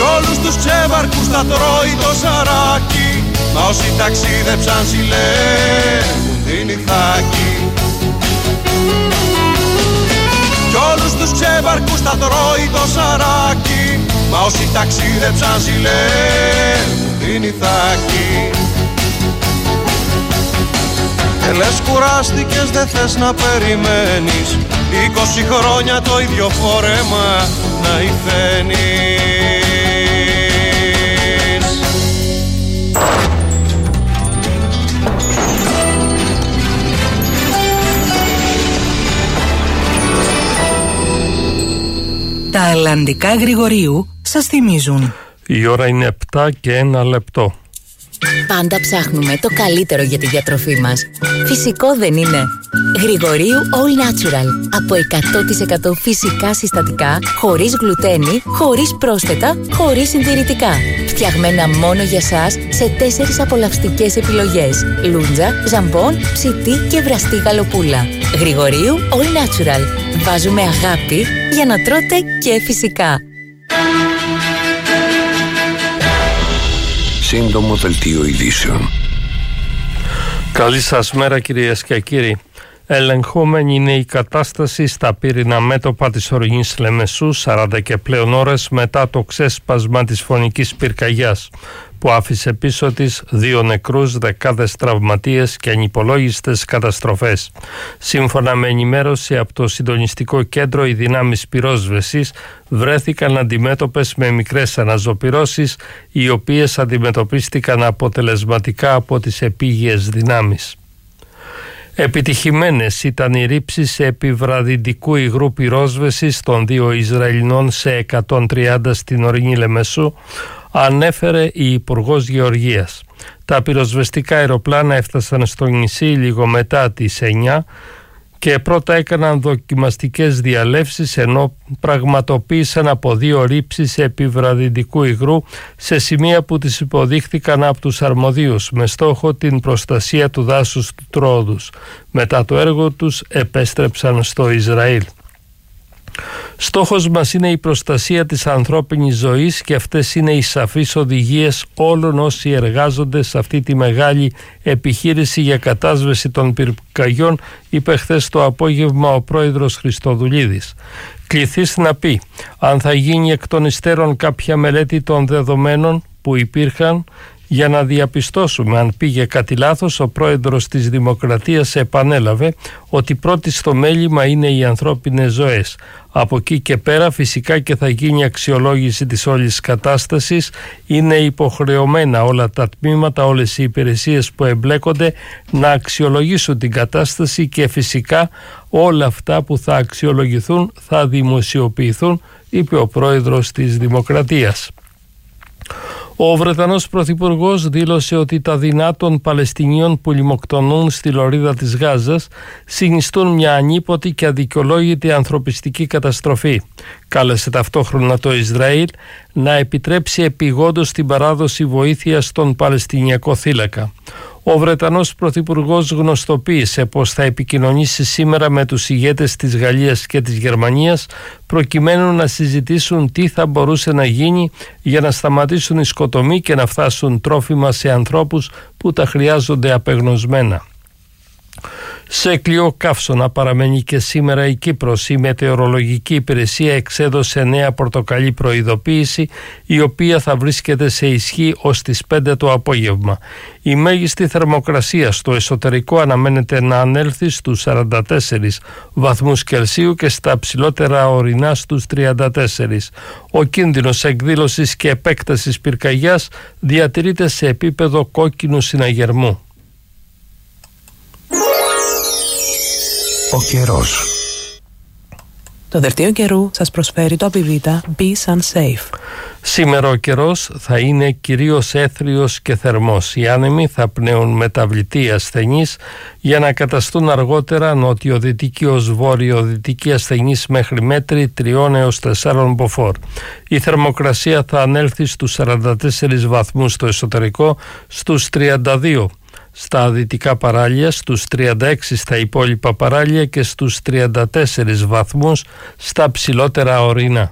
όλους τους ξέβαρκους θα τρώει το σαράκι. Μα όσοι ταξίδεψαν ζηλεύουν την Ιθάκη. Κι όλους τους ξέβαρκους θα τρώει το σαράκι. Μα όσοι ταξίδεψαν ζηλεύουν την Ιθάκη. Και λες κουράστηκες, δεν θες να περιμένεις 20 χρόνια το ίδιο φόρεμα να υφαίνεις. Τα αλλαντικά Γρηγορίου σας θυμίζουν. Η ώρα είναι 7 και 1 λεπτό. Πάντα ψάχνουμε το καλύτερο για τη διατροφή μας. Φυσικό δεν είναι? Γρηγορίου All Natural. Από 100% φυσικά συστατικά, χωρίς γλουτένι, χωρίς πρόσθετα, χωρίς συντηρητικά. Φτιαγμένα μόνο για σας σε 4 απολαυστικές επιλογές: λούντζα, ζαμπόν, ψητή και βραστή γαλοπούλα. Γρηγορίου All Natural. Βάζουμε αγάπη για να τρώτε και φυσικά. Σύντομο δελτίο ειδήσεων. Καλή σας μέρα κυρίες και κύριοι. Ελεγχόμενη είναι η κατάσταση στα πύρινα μέτωπα της ορεινής Λεμεσού 40 και πλέον ώρες μετά το ξέσπασμα της φωνικής πυρκαγιάς που άφησε πίσω της 2 νεκρούς, δεκάδες τραυματίες και ανυπολόγιστες καταστροφές. Σύμφωνα με ενημέρωση από το Συντονιστικό Κέντρο, οι δυνάμεις πυρόσβεσης βρέθηκαν αντιμέτωπες με μικρές αναζωπυρώσεις, οι οποίες αντιμετωπίστηκαν αποτελεσματικά από τις επίγειες δυνάμεις. Επιτυχημένες ήταν οι ρήψεις επιβραδυντικού υγρού πυρόσβεσης των 2 Ισραηλινών σε 130 στην ορεινή Λεμεσού, ανέφερε η Υπουργός Γεωργίας. Τα πυροσβεστικά αεροπλάνα έφτασαν στο νησί λίγο μετά τις 9 και πρώτα έκαναν δοκιμαστικές διαλεύσεις, ενώ πραγματοποίησαν από 2 ρήψεις επιβραδυντικού υγρού σε σημεία που τις υποδείχθηκαν από τους αρμοδίους με στόχο την προστασία του δάσους του Τρόδους. Μετά το έργο τους επέστρεψαν στο Ισραήλ. Στόχος μας είναι η προστασία της ανθρώπινης ζωής και αυτές είναι οι σαφείς οδηγίες όλων όσοι εργάζονται σε αυτή τη μεγάλη επιχείρηση για κατάσβεση των πυρκαγιών, είπε χθες το απόγευμα ο πρόεδρος Χριστοδουλίδης. Κληθείς να πει αν θα γίνει εκ των υστέρων κάποια μελέτη των δεδομένων που υπήρχαν για να διαπιστώσουμε αν πήγε κάτι λάθος. Ο πρόεδρος της Δημοκρατίας επανέλαβε ότι πρώτη στο μέλημα είναι οι ανθρώπινες ζωές. Από εκεί και πέρα φυσικά και θα γίνει αξιολόγηση της όλης κατάστασης. Είναι υποχρεωμένα όλα τα τμήματα, όλες οι υπηρεσίες που εμπλέκονται να αξιολογήσουν την κατάσταση και φυσικά όλα αυτά που θα αξιολογηθούν θα δημοσιοποιηθούν, είπε ο πρόεδρος της Δημοκρατίας. Ο Βρετανός Πρωθυπουργός δήλωσε ότι τα δεινά των Παλαιστινίων που λιμοκτονούν στη λωρίδα της Γάζας συνιστούν μια ανίποτη και αδικαιολόγητη ανθρωπιστική καταστροφή. Κάλεσε ταυτόχρονα το Ισραήλ να επιτρέψει επειγόντως την παράδοση βοήθειας στον Παλαιστινιακό θύλακα. Ο Βρετανός Πρωθυπουργός γνωστοποίησε πως θα επικοινωνήσει σήμερα με τους ηγέτες της Γαλλίας και της Γερμανίας προκειμένου να συζητήσουν τι θα μπορούσε να γίνει για να σταματήσουν οι σκοτωμοί και να φτάσουν τρόφιμα σε ανθρώπους που τα χρειάζονται απεγνωσμένα. Σε κλειό καύσωνα παραμένει και σήμερα η Κύπρος. Η Μετεωρολογική Υπηρεσία εξέδωσε νέα πορτοκαλί προειδοποίηση, η οποία θα βρίσκεται σε ισχύ ως τις 5 το απόγευμα. Η μέγιστη θερμοκρασία στο εσωτερικό αναμένεται να ανέλθει στους 44 βαθμούς Κελσίου και στα ψηλότερα ορεινά στους 34. Ο κίνδυνος εκδήλωσης και επέκτασης πυρκαγιάς διατηρείται σε επίπεδο κόκκινου συναγερμού. Ο καιρός. Το δελτίο καιρού σας προσφέρει το Απιβίτα Be Sun Safe. Σήμερα ο καιρός θα είναι κυρίως έθριος και θερμός. Οι άνεμοι θα πνέουν μεταβλητή ασθενείς για να καταστούν αργότερα νοτιοδυτική ως βορειοδυτική ασθενείς μέχρι μέτρη 3 έως 4 μποφόρ. Η θερμοκρασία θα ανέλθει στους 44 βαθμούς στο εσωτερικό, στους 32 στα δυτικά παράλια, στους 36 στα υπόλοιπα παράλια και στους 34 βαθμούς στα ψηλότερα ορεινά.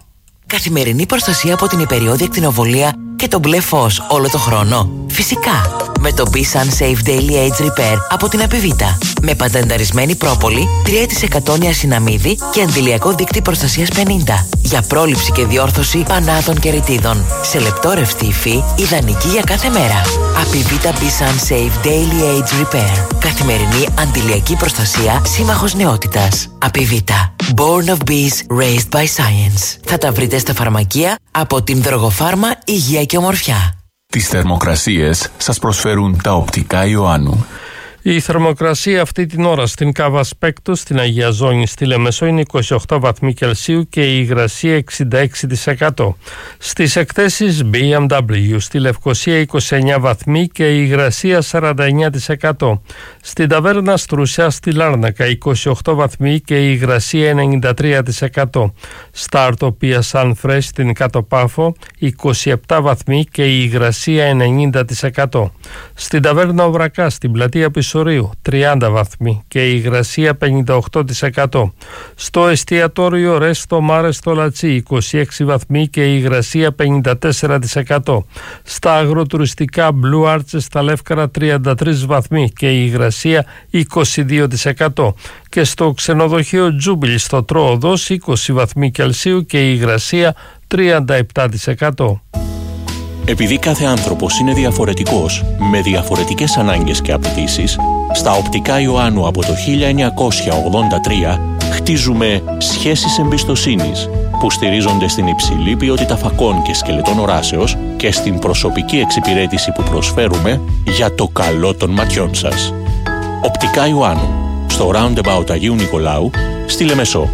Καθημερινή προστασία από την υπεριώδη ακτινοβολία και το μπλε φως όλο το χρόνο. Φυσικά, με το B-Sun Safe Daily Age Repair από την Apivita. Με πατενταρισμένη πρόπολη, 3% νιασιναμίδι και αντιλιακό δείκτη προστασίας 50. Για πρόληψη και διόρθωση πανάτων και ρητίδων. Σε λεπτό ρευστή υφή, ιδανική για κάθε μέρα. Apivita B-Sun Safe Daily Age Repair. Καθημερινή αντιλιακή προστασία, σύμμαχος νεότητας. Apivita. Born of bees, raised by science. Θα τα βρείτε στα φαρμακεία από την Δρογοφάρμα Υγεία και Ομορφιά. Τις θερμοκρασίες σας προσφέρουν τα οπτικά Ιωάννου. Η θερμοκρασία αυτή την ώρα στην Κάβα Σπέκτου, στην Αγία Ζώνη, στη Λεμεσό είναι 28 βαθμοί Κελσίου και η υγρασία 66%. Στις εκθέσεις BMW στη Λευκοσία 29 βαθμοί και η υγρασία 49%. Στην Ταβέρνα Στρουσιά στη Λάρνακα 28 βαθμοί και η υγρασία 93%. Στα Αρτοπία Σαν Φρέσ στην Κάτω Πάφο 27 βαθμοί και η υγρασία 90%. Στην Ταβέρνα Οβρακά στην Πλατεία Πισωρίου 30 βαθμοί και η υγρασία 58%. Στο εστιατόριο Ρέστο Μάρε στο Λατσί 26 βαθμοί και η υγρασία 54%. Στα αγροτουριστικά Blue Arches στα Λεύκαρα 33 βαθμοί και η υγρασία 22%. Και στο ξενοδοχείο Τζούμπιλ στο Τρόοδος 20 βαθμοί Κελσίου και η υγρασία 37%. Επειδή κάθε άνθρωπος είναι διαφορετικός, με διαφορετικές ανάγκες και απαιτήσεις, στα οπτικά Ιωάννου από το 1983 χτίζουμε σχέσεις εμπιστοσύνης που στηρίζονται στην υψηλή ποιότητα φακών και σκελετών οράσεως και στην προσωπική εξυπηρέτηση που προσφέρουμε για το καλό των ματιών σας. Οπτικά Ιωάννου, στο Roundabout Αγίου Νικολάου, στη Λεμεσό.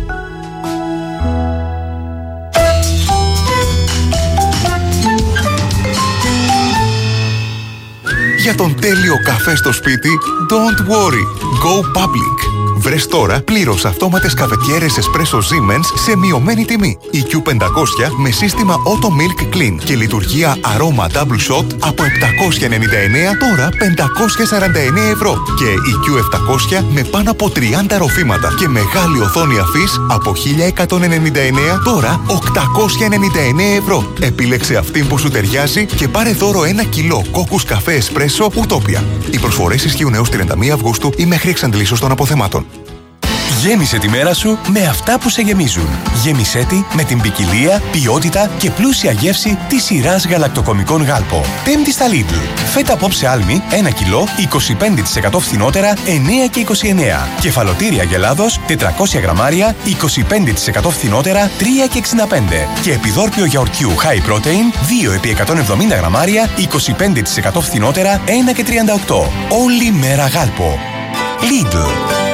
Για τον τέλειο καφέ στο σπίτι, don't worry, go public. Βρες τώρα πλήρως αυτόματες καφετιέρες Espresso Siemens σε μειωμένη τιμή. Η Q500 με σύστημα Auto Milk Clean και λειτουργία αρώμα Double Shot από 799 τώρα 549 ευρώ. Και η Q700 με πάνω από 30 ροφήματα και μεγάλη οθόνη αφής από 1199 τώρα 899 ευρώ. Επίλεξε αυτήν που σου ταιριάζει και πάρε δώρο 1 κιλό κόκκους καφέ Espresso Utopia. Οι προσφορές ισχύουν έως 31 Αυγούστου ή μέχρι εξαντλήσεως των αποθεμάτων. Γέμισε τη μέρα σου με αυτά που σε γεμίζουν. Γέμισέ τη με την ποικιλία, ποιότητα και πλούσια γεύση της σειράς γαλακτοκομικών Γάλπο. Πέμπτη στα Lidl. Φέτα απόψε άλμη 1 κιλό 25% φθηνότερα 9 και 29. Κεφαλοτήρια Γελάδος 400 γραμμάρια 25% φθηνότερα 3 και 65. Και επιδόρπιο γιαουρτιού High Protein 2 επί 170 γραμμάρια 25% φθηνότερα 1 και 38. Όλη μέρα Γάλπο. Lidl.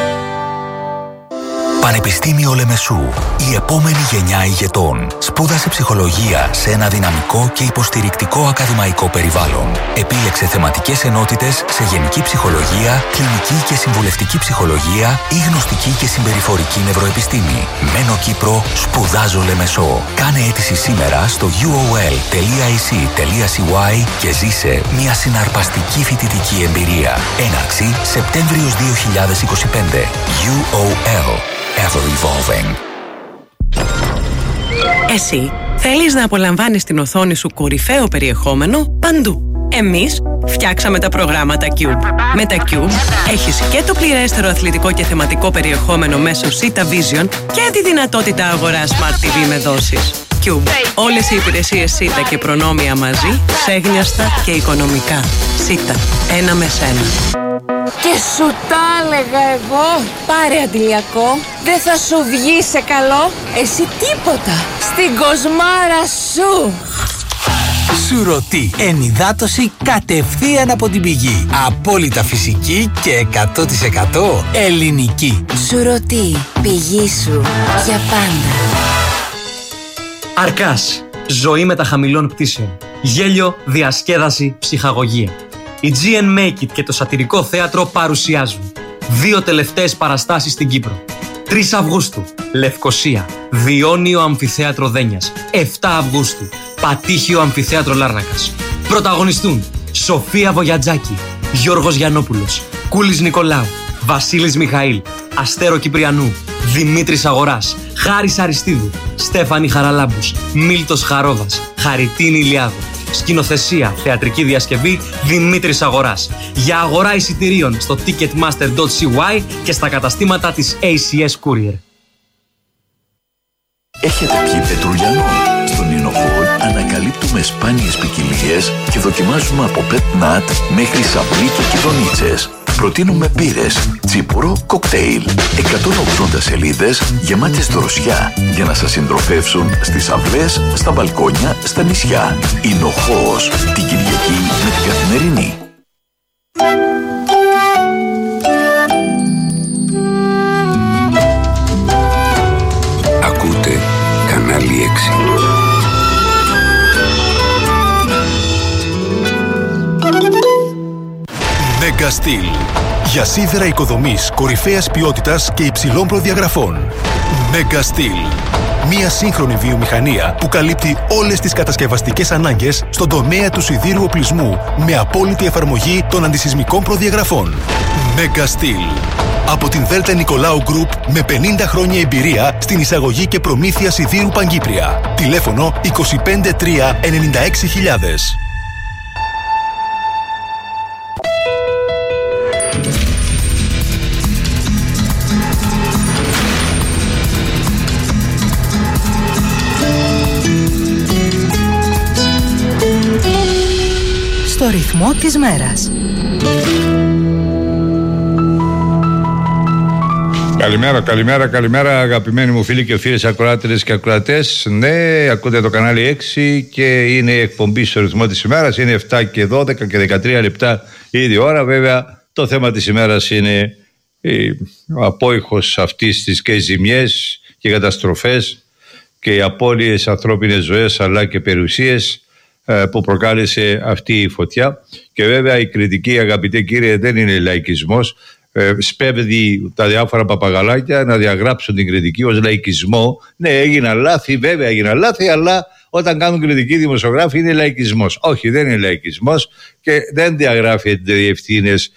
Πανεπιστήμιο Λεμεσού. Η επόμενη γενιά ηγετών σπούδασε ψυχολογία σε ένα δυναμικό και υποστηρικτικό ακαδημαϊκό περιβάλλον. Επίλεξε θεματικές ενότητες σε γενική ψυχολογία, κλινική και συμβουλευτική ψυχολογία ή γνωστική και συμπεριφορική νευροεπιστήμη. Μένω Κύπρο, σπουδάζω Λεμεσό. Κάνε αίτηση σήμερα στο uol.ac.cy και ζήσε μια συναρπαστική φοιτητική εμπειρία. Έναρξη Σεπτέμβριος 2025. UOL. Ever evolving. Εσύ θέλεις να απολαμβάνεις την οθόνη σου κορυφαίο περιεχόμενο παντού. Εμείς φτιάξαμε τα προγράμματα Cube. Με τα Cube έχεις και το πληρέστερο αθλητικό και θεματικό περιεχόμενο μέσω Sita Vision και τη δυνατότητα αγοράς Smart TV με δόσεις. Cube. Όλες οι υπηρεσίες Sita και προνόμια μαζί, ξέγνιαστα και οικονομικά. Sita. Ένα με σένα. Και σου τα έλεγα εγώ. Πάρε αντιλιακό. Δεν θα σου βγει σε καλό. Εσύ τίποτα. Στην κοσμάρα σου. Σουρωτή. Ενυδάτωση κατευθείαν από την πηγή. Απόλυτα φυσική και 100% ελληνική. Σουρωτή. Πηγή σου. Για πάντα. Αρκάς. Ζωή μεταχαμηλών πτήσεων. Γέλιο, διασκέδαση, ψυχαγωγία. Η GN Make It και το Σατυρικό Θέατρο παρουσιάζουν 2 τελευταίες παραστάσεις στην Κύπρο. 3 Αυγούστου, Λευκοσία, Διόνιο Αμφιθέατρο Δένιας. 7 Αυγούστου, Πατήχιο Αμφιθέατρο Λάρνακας. Πρωταγωνιστούν Σοφία Βογιατζάκη, Γιώργος Γιαννόπουλος, Κούλης Νικολάου, Βασίλης Μιχαήλ, Αστέρο Κυπριανού, Δημήτρης Αγοράς, Χάρης Αριστίδου, Στέφανη Χαραλάμπους, Μίλτος Χαρόβας, Χαριτίνη Ηλιάδου. Σκηνοθεσία, θεατρική διασκευή, Δημήτρης Αγοράς. Για αγορά εισιτηρίων στο ticketmaster.cy και στα καταστήματα της ACS Courier. Έχετε πιει Πετρουγιανό? Στον Ινοχόλ ανακαλύπτουμε σπάνιες ποικιλίες και δοκιμάζουμε από Pet Nut μέχρι σαμπλί και κυδονίτσες. Προτείνουμε μπύρες, τσίπουρο, κοκτέιλ. 180 σελίδες γεμάτες δροσιά για να σας συντροφεύσουν στις αυλές, στα μπαλκόνια, στα νησιά. Ινοχώς, την Κυριακή με την Καθημερινή. Ακούτε Κανάλι 6. Mega Steel. Για σίδερα οικοδομής κορυφαίας ποιότητας και υψηλών προδιαγραφών. Mega Steel. Μια σύγχρονη βιομηχανία που καλύπτει όλες τις κατασκευαστικές ανάγκες στον τομέα του σιδήρου οπλισμού με απόλυτη εφαρμογή των αντισυσμικών προδιαγραφών. Mega Steel. Από την Δέλτα Νικολάου Group με 50 χρόνια εμπειρία στην εισαγωγή και προμήθεια σιδήρου Παγκύπρια. Τηλέφωνο 25 3 96.000. Στο ρυθμό της μέρας. Καλημέρα αγαπημένοι μου φίλοι και φίλες ακροάτριες και ακροατές. Ναι, ακούτε το κανάλι 6 και είναι η εκπομπή στο ρυθμό της ημέρας. Είναι 7 και 12 και 13 λεπτά ήδη ώρα. Βέβαια το θέμα της ημέρας είναι ο απόϊχος αυτής της και οι ζημιές και οι καταστροφές και οι απώλειες ανθρώπινες ζωές αλλά και περιουσίες που προκάλεσε αυτή η φωτιά. Και βέβαια η κριτική, αγαπητέ κύριε, δεν είναι λαϊκισμός. Σπέβδει τα διάφορα παπαγαλάκια να διαγράψουν την κριτική ως λαϊκισμό. Ναι, έγιναν λάθη, βέβαια έγιναν λάθη, αλλά όταν κάνουν κριτική δημοσιογράφοι είναι λαϊκισμός. Όχι, δεν είναι λαϊκισμός και δεν διαγράφεται οι ευθύνες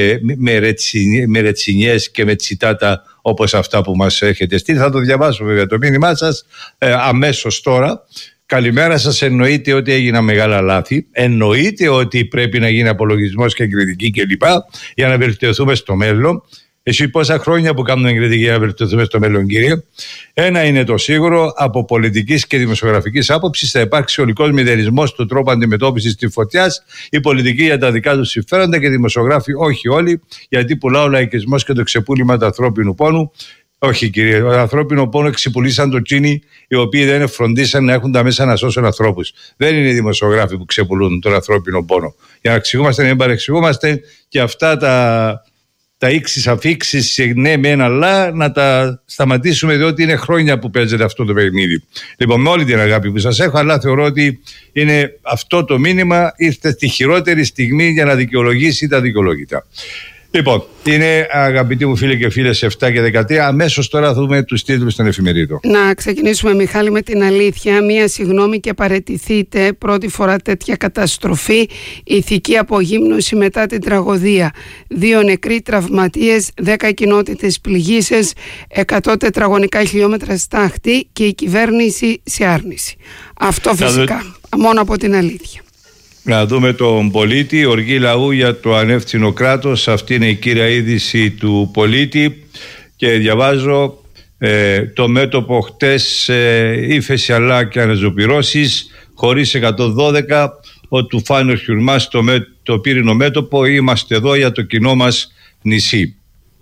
με ρετσινιές και με τσιτάτα όπως αυτά που μας έχετε στείλει. Θα το διαβάσω βέβαια το μήνυμά σας αμέσως τώρα. Καλημέρα σας, εννοείται ότι έγιναν μεγάλα λάθη, εννοείται ότι πρέπει να γίνει απολογισμός και κριτική κλπ. Για να βελτιωθούμε στο μέλλον. Εσύ πόσα χρόνια που κάνουμε κριτική για να βελτιωθούμε στο μέλλον, κύριε? Ένα είναι το σίγουρο, από πολιτικής και δημοσιογραφικής άποψης θα υπάρξει ολικός μηδενισμός του τρόπου αντιμετώπισης της φωτιάς, η πολιτική για τα δικά τους συμφέροντα και οι δημοσιογράφοι όχι όλοι, γιατί πουλά ο λαϊκισμός και το ξεπούλημα του ανθρώπινου πόνου. Όχι, κύριε, το ανθρώπινο πόνο ξεπουλήσαν το τσίνι οι οποίοι δεν φροντίσαν να έχουν τα μέσα να σώσουν ανθρώπους. Δεν είναι οι δημοσιογράφοι που ξεπουλούν τον ανθρώπινο πόνο. Για να εξηγούμαστε, να μην παρεξηγούμαστε, και αυτά τα ίξεις αφίξεις, ναι μεν αλλά, να τα σταματήσουμε, διότι είναι χρόνια που παίζεται αυτό το παιχνίδι. Λοιπόν, με όλη την αγάπη που σας έχω, αλλά θεωρώ ότι είναι αυτό το μήνυμα ήρθε στη χειρότερη στιγμή για να δικαιολογήσει τα δικαιολόγητα. Λοιπόν, είναι αγαπητοί μου φίλοι και φίλες 7 και 13. Αμέσως τώρα θα δούμε τους τίτλους των εφημερίδων. Να ξεκινήσουμε, Μιχάλη, με την αλήθεια. Μία συγγνώμη και παραιτηθείτε. Πρώτη φορά τέτοια καταστροφή. Ηθική απογύμνωση μετά την τραγωδία. 2 νεκροί, τραυματίες, 10 κοινότητες πληγήσεις, 100 τετραγωνικά χιλιόμετρα στάχτη και η κυβέρνηση σε άρνηση. Αυτό φυσικά μόνο από την αλήθεια. Να δούμε τον πολίτη, οργή λαού για το ανεύθυνο κράτος. Αυτή είναι η κύρια είδηση του πολίτη. Και διαβάζω το μέτωπο χτες, ύφεση αλλά και αναζωπυρώσεις, χωρίς 112, ο Τουφάνος Χιουρμάς το πύρινο μέτωπο, είμαστε εδώ για το κοινό μας νησί.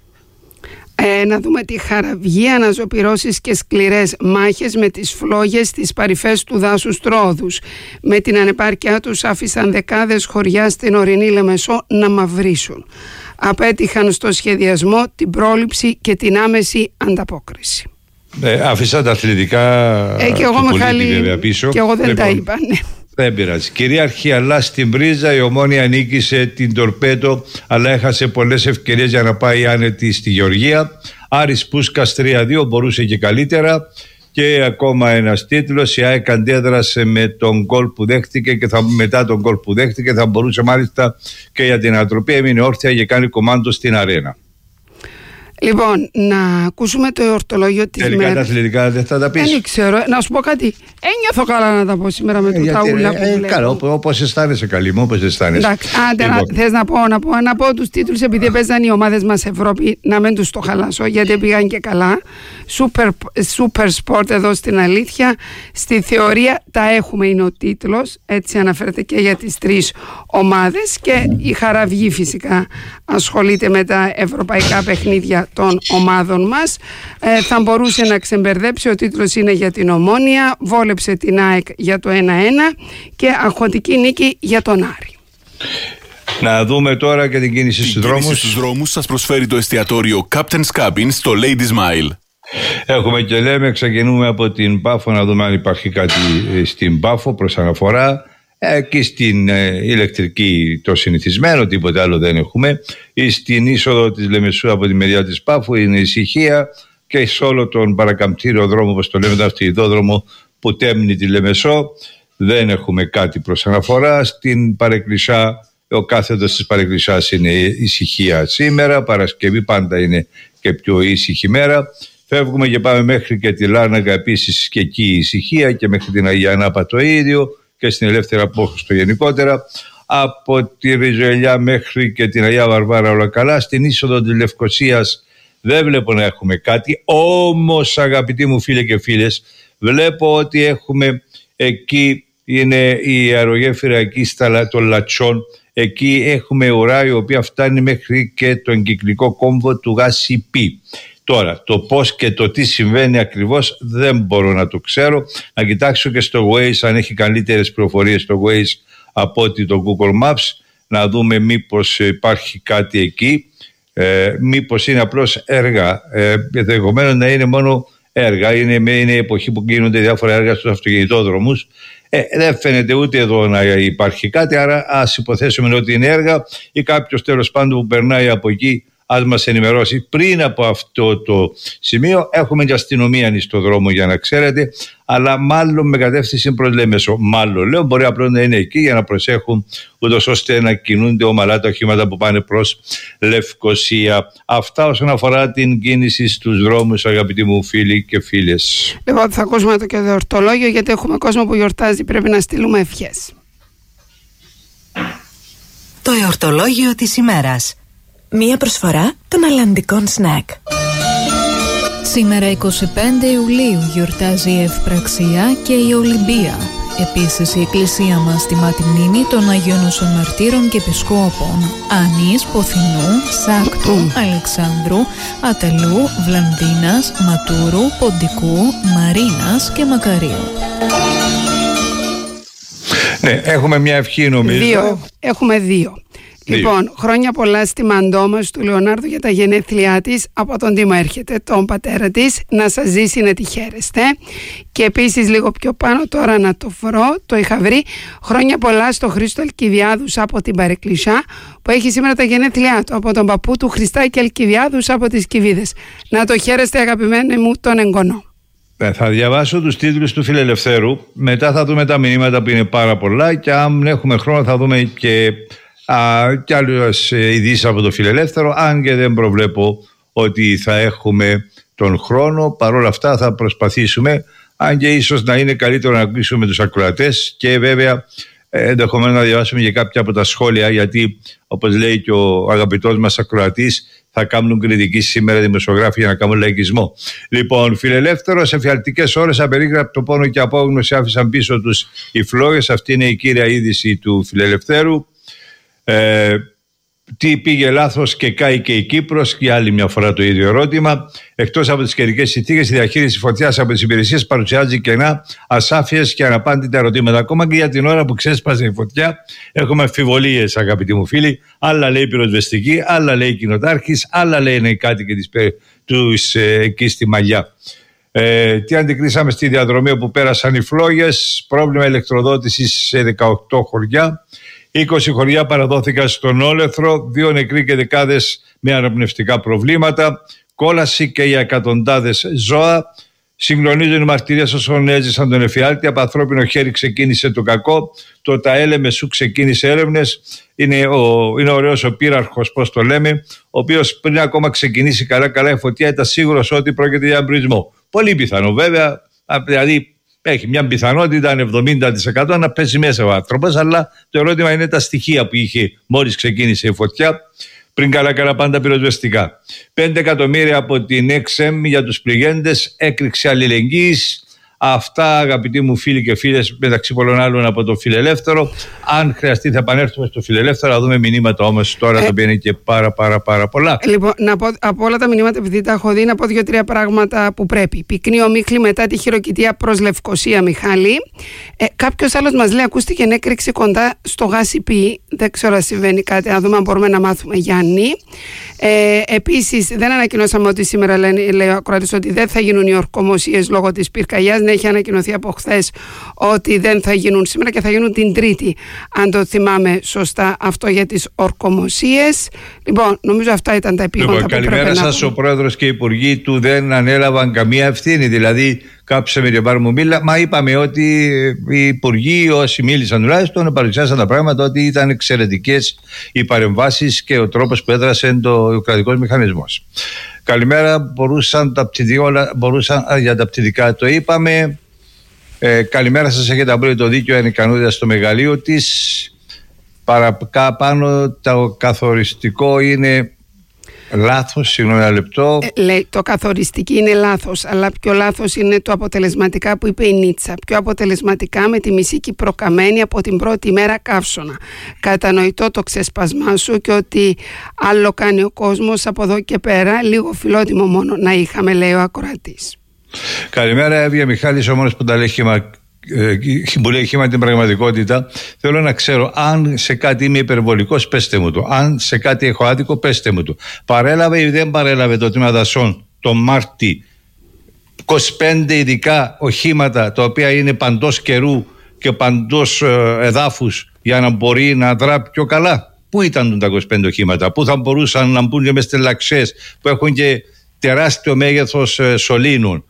Να δούμε τη χαραυγή, αναζωπυρώσεις και σκληρές μάχες με τις φλόγες στις παρυφές του δάσους Τρόδους. Με την ανεπάρκειά τους άφησαν δεκάδες χωριά στην ορεινή Λεμεσό να μαυρίσουν. Απέτυχαν στο σχεδιασμό, την πρόληψη και την άμεση ανταπόκριση. Άφησαν τα αθλητικά και εγώ, Μιχάλη, βέβαια πίσω. Και εγώ δεν τα είπα, ναι. Δεν πειράζει. Κυρίαρχη, αλλά στην πρίζα η Ομόνοια νίκησε την Τορπέτο, αλλά έχασε πολλές ευκαιρίες για να πάει άνετη στη Γεωργία. Άρης Πούσκας 3-2, μπορούσε και καλύτερα. Και ακόμα ένας τίτλος, η ΑΕΚ αντέδρασε με τον γκολ που δέχτηκε και μετά τον γκολ που δέχτηκε θα μπορούσε μάλιστα και για την ανατροπή, έμεινε όρθια και κάνει κομμάντο στην αρένα. Λοιπόν, να ακούσουμε το εορτολόγιο της μέρας. Τελικά τα αθλητικά δεν θα τα πεις? Δεν ξέρω, να σου πω κάτι. Ένιωθω καλά να τα πω σήμερα με το ταούλα που βλέπω. Καλά, όπως αισθάνεσαι καλή μου, όπως αισθάνεσαι. Εντάξει, θες να πω τους τίτλους, επειδή παίζαν οι ομάδες μας Ευρώπη, να μην τους το χαλάσω, γιατί πήγαν και καλά. Super Sport εδώ στην αλήθεια. Στη θεωρία τα έχουμε είναι ο τίτλος, έτσι αναφέρεται και για τις 3 ομάδες, και η Χαραυγή φυσικά ασχολείται με τα ευρωπαϊκά παιχνίδια των ομάδων μας. Θα μπορούσε να ξεμπερδέψει, ο τίτλος είναι για την Ομόνοια, βόλεψε την ΑΕΚ για το 1-1 και αγχωτική νίκη για τον Άρη. Να δούμε τώρα και την κίνηση στους δρόμους. Κίνηση στους δρόμους σας προσφέρει το εστιατόριο Captain's Cabin στο Lady Smile. Έχουμε και λέμε, ξεκινούμε από την Πάφο να δούμε αν υπάρχει κάτι στην Πάφο προς αναφορά. Και στην ηλεκτρική το συνηθισμένο, τίποτε άλλο δεν έχουμε. Στην είσοδο της Λεμεσού από τη μεριά της Πάφου είναι ησυχία, και σε όλο τον παρακαμπτήριο δρόμο, όπως το λέμε, το αυτοκινητόδρομο που τέμνει τη Λεμεσό, δεν έχουμε κάτι προς αναφορά. Στην Παρεκκλησιά, ο κάθετος της Παρεκκλησιάς είναι ησυχία σήμερα. Παρασκευή πάντα είναι και πιο ήσυχη μέρα. Φεύγουμε και πάμε μέχρι και τη Λάρναγκα, επίσης και εκεί ησυχία, και μέχρι την Αγία Ανάπα το ίδιο, και στην Ελεύθερα Απόχρωστο γενικότερα. Από τη Ριζοελιά μέχρι και την Αγία Βαρβάρα όλα καλά. Στην είσοδο της Λευκωσίας δεν βλέπω να έχουμε κάτι. Όμως, αγαπητοί μου φίλοι και φίλες, βλέπω ότι έχουμε εκεί, είναι η αερογέφυρα εκεί των Λατσών. Εκεί έχουμε ουρά η οποία φτάνει μέχρι και τον κυκλικό κόμβο του ΓΑΣΥΠΗ. Τώρα, το πώς και το τι συμβαίνει ακριβώς δεν μπορώ να το ξέρω. Να κοιτάξω και στο Waze αν έχει καλύτερες πληροφορίες στο Waze από ότι το Google Maps, να δούμε μήπως υπάρχει κάτι εκεί, μήπως είναι απλώς έργα, ενδεχομένως να είναι μόνο έργα, είναι η εποχή που γίνονται διάφορα έργα στους αυτοκινητόδρομους. Δεν φαίνεται ούτε εδώ να υπάρχει κάτι, άρα ας υποθέσουμε ότι είναι έργα ή κάποιος τέλος πάντων που περνάει από εκεί ας μας ενημερώσει. Πριν από αυτό το σημείο έχουμε και αστυνομία στο δρόμο, για να ξέρετε, αλλά μάλλον με κατεύθυνση προς Λέμεσο. Μάλλον λέω, μπορεί απλώς να είναι εκεί για να προσέχουν, ούτως ώστε να κινούνται ομαλά τα οχήματα που πάνε προς Λευκωσία. Αυτά όσον αφορά την κίνηση στους δρόμους, αγαπητοί μου φίλοι και φίλες. Λοιπόν, θα ακούσουμε το και εορτολόγιο, γιατί έχουμε κόσμο που γιορτάζει, πρέπει να στείλουμε ευχές. Το εορτολόγιο της ημέρας. Μία προσφορά των αλλαντικών σνακ. Σήμερα 25 Ιουλίου γιορτάζει η Ευπραξία και η Ολυμπία. Επίσης η εκκλησία μας τιμά τη μνήμη των Αγίων Νοσών Μαρτύρων και Επισκόπων Άνης, Ποθηνού, Σάκτου, Αλεξάνδρου, Ατελού, Βλανδίνας, Ματούρου, Ποντικού, Μαρίνας και Μακαρίου. Ναι, έχουμε μια ευχή νομίζω. Έχουμε δύο. Λοιπόν, χρόνια πολλά στη μαντό μας του Λεωνάρδου για τα γενέθλιά της. Από τον Τίμο έρχεται, τον πατέρα της. Να σας ζήσει, να τη χαίρεστε. Και επίσης λίγο πιο πάνω, τώρα να το βρω, το είχα βρει. Χρόνια πολλά στο Χρήστο Αλκιβιάδους από την Παρεκκλησιά, που έχει σήμερα τα γενέθλιά του. Από τον παππού του Χριστάκη Αλκιβιάδους από τις Κηβίδες. Να το χαίρεστε, αγαπημένοι μου, τον εγγονό. Θα διαβάσω τους τίτλους του Φιλελευθέρου. Μετά θα δούμε τα μηνύματα που είναι πάρα πολλά. Και αν έχουμε χρόνο θα δούμε και άλλες ειδήσεις από το Φιλελεύθερο, αν και δεν προβλέπω ότι θα έχουμε τον χρόνο. Παρ' όλα αυτά θα προσπαθήσουμε, αν και ίσως να είναι καλύτερο να ακούσουμε τους ακροατές, και βέβαια ενδεχομένως να διαβάσουμε και κάποια από τα σχόλια, γιατί όπως λέει και ο αγαπητός μας ακροατής, θα κάνουν κριτική σήμερα δημοσιογράφοι για να κάνουν λαϊκισμό. Λοιπόν, Φιλελεύθερο, σε φιαλτικές ώρες απερίγραπτο πόνο και απόγνωση άφησαν πίσω τους οι φλόγες. Αυτή είναι η κύρια είδηση του Φιλελευθέρου. Τι πήγε λάθος και κάει και η Κύπρος, και άλλη μια φορά το ίδιο ερώτημα. Εκτός από τις καιρικές συνθήκες, η διαχείριση φωτιάς από τις υπηρεσίες παρουσιάζει κενά, ασάφειες και αναπάντητα ερωτήματα. Ακόμα και για την ώρα που ξέσπασε η φωτιά, έχουμε αμφιβολίες, αγαπητοί μου φίλοι. Άλλα λέει πυροσβεστική, άλλα λέει κοινοτάρχης, άλλα λέει είναι οι κάτοικοι τους εκεί στη Μαγιά. Τι αντικρίσαμε στη διαδρομή όπου πέρασαν οι φλόγες? Πρόβλημα ηλεκτροδότησης σε 18 χωριά. 20 χωριά παραδόθηκαν στον όλεθρο, 2 νεκροί και δεκάδες με αναπνευστικά προβλήματα, κόλαση και για εκατοντάδες ζώα. Συγκλονίζουν οι μαρτυρίες όσων έζησαν τον εφιάλτη. Από ανθρώπινο χέρι ξεκίνησε το κακό. Το ΤΑΕΛ Μεσού ξεκίνησε έρευνες. Είναι ωραίος ο πύραρχος, πώς το λέμε, ο οποίος πριν ακόμα ξεκινήσει καλά η φωτιά ήταν σίγουρος ότι πρόκειται για εμπρισμό. Πολύ πιθανό βέβαια, δηλαδή έχει μια πιθανότητα 70% να πέσει μέσα ο άνθρωπος, αλλά το ερώτημα είναι τα στοιχεία που είχε μόλις ξεκίνησε η φωτιά. Πριν καλά πάντα πυροσβεστικά. 5 εκατομμύρια από την XM για τους πληγέντες, έκρηξη αλληλεγγύης. Αυτά, αγαπητοί μου φίλοι και φίλες, μεταξύ πολλών άλλων από το Φιλελεύθερο. Αν χρειαστεί θα επανέλθουμε στο Φιλελεύθερο, θα δούμε μηνύματα όμως τώρα, τα οποία είναι και πάρα πολλά. Λοιπόν, να πω από όλα τα μηνύματα, επειδή τα έχω δει, να πω 2-3 πράγματα που πρέπει. Πυκνή ομίχλη μετά τη χειροκητία προς Λευκοσία, Μιχάλη. Κάποιος άλλος μας λέει, ακούστηκε έκρηξη κοντά στο Γάσιπι. Δεν ξέρω αν συμβαίνει κάτι, να δούμε αν μπορούμε να μάθουμε, Γιάννη. Επίσης, δεν ανακοινώσαμε ότι σήμερα λέει ο ακροατής ότι δεν θα γίνουν οι ορκομοσίες λόγω της πυρκαγιάς. Έχει ανακοινωθεί από χθες ότι δεν θα γίνουν σήμερα και θα γίνουν την Τρίτη, αν το θυμάμαι σωστά αυτό για τις ορκομοσίες. Λοιπόν, νομίζω αυτά ήταν τα επίγοντα που πρέπει να πούμε. Καλημέρα σας. Ο πρόεδρος και οι υπουργοί του δεν ανέλαβαν καμία ευθύνη. Δηλαδή, κάψε με την μου μίλα. Μα είπαμε ότι οι υπουργοί, όσοι μίλησαν τουλάχιστον, παρουσιάσαν τα πράγματα ότι ήταν εξαιρετικές οι παρεμβάσεις και ο τρόπος που έδρασε ο κρατικός μηχανισμός. Καλημέρα, μπορούσαν για τα πτυτικά, το είπαμε. Καλημέρα σας, έχετε απόλυτο δίκιο, είναι ικανότητα στο μεγαλείο της. Παραπάνω το καθοριστικό είναι λάθος, συγγνώμη ένα λεπτό. Λέει το καθοριστική είναι λάθος, αλλά πιο λάθος είναι το αποτελεσματικά που είπε η Νίτσα. Πιο αποτελεσματικά με τη μισή Κυπροκαμένη από την πρώτη μέρα καύσωνα. Κατανοητό το ξεσπασμά σου και ότι άλλο κάνει ο κόσμος από εδώ και πέρα. Λίγο φιλότιμο μόνο να είχαμε, λέει ο ακροατής. Καλημέρα, Εύγε Μιχάλης, ο μόνος που τα λέει που λέει χήμα την πραγματικότητα. Θέλω να ξέρω αν σε κάτι είμαι υπερβολικός, πέστε μου το. Αν σε κάτι έχω άδικο, πέστε μου το. Παρέλαβε ή δεν παρέλαβε το τμήμα δασών το Μάρτι 25 ειδικά οχήματα, τα οποία είναι παντός καιρού και παντός εδάφους, για να μπορεί να δρά πιο καλά? Πού ήταν τα 25 οχήματα? Πού θα μπορούσαν να μπουν και μες τελαξές που έχουν και τεράστιο μέγεθος σωλήνων,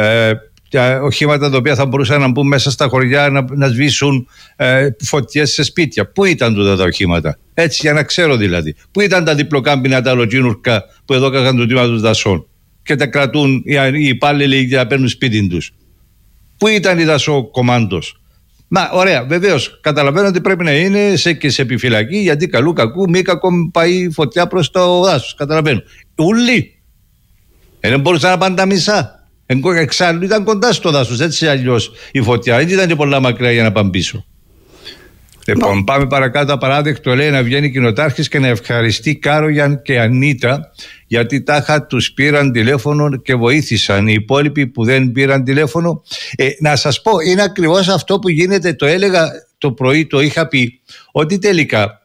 οχήματα τα οποία θα μπορούσαν να μπουν μέσα στα χωριά να σβήσουν φωτιές σε σπίτια? Πού ήταν τούτα τα οχήματα? Έτσι, για να ξέρω δηλαδή. Πού ήταν τα διπλοκάμπινα, τα αλογίνουρκα που εδώ έκαναν το τμήμα των δασών και τα κρατούν οι υπάλληλοι για να παίρνουν σπίτι τους? Πού ήταν η δασοκομάντος? Μα ωραία, βεβαίως καταλαβαίνω ότι πρέπει να είναι και σε επιφυλακή, γιατί καλού κακού μη κακό πάει φωτιά προς το δάσος. Καταλαβαίνω. Ούλοι δεν μπορούσαν να πάνε τα μισά. Εξάλλου ήταν κοντά στο δάσος, έτσι αλλιώς η φωτιά. Δεν ήταν και πολλά μακριά για να πάνε πίσω. Λοιπόν, πάμε παρακάτω. Απαράδεκτο, λέει, να βγαίνει κοινοτάρχης και να ευχαριστεί Κάρογιαν και Ανίτα, γιατί τάχα τους πήραν τηλέφωνο και βοήθησαν. Οι υπόλοιποι που δεν πήραν τηλέφωνο, να σας πω, είναι ακριβώς αυτό που γίνεται. Το έλεγα το πρωί, το είχα πει, ότι τελικά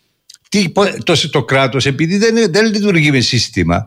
το κράτος, επειδή δεν λειτουργεί με σύστημα,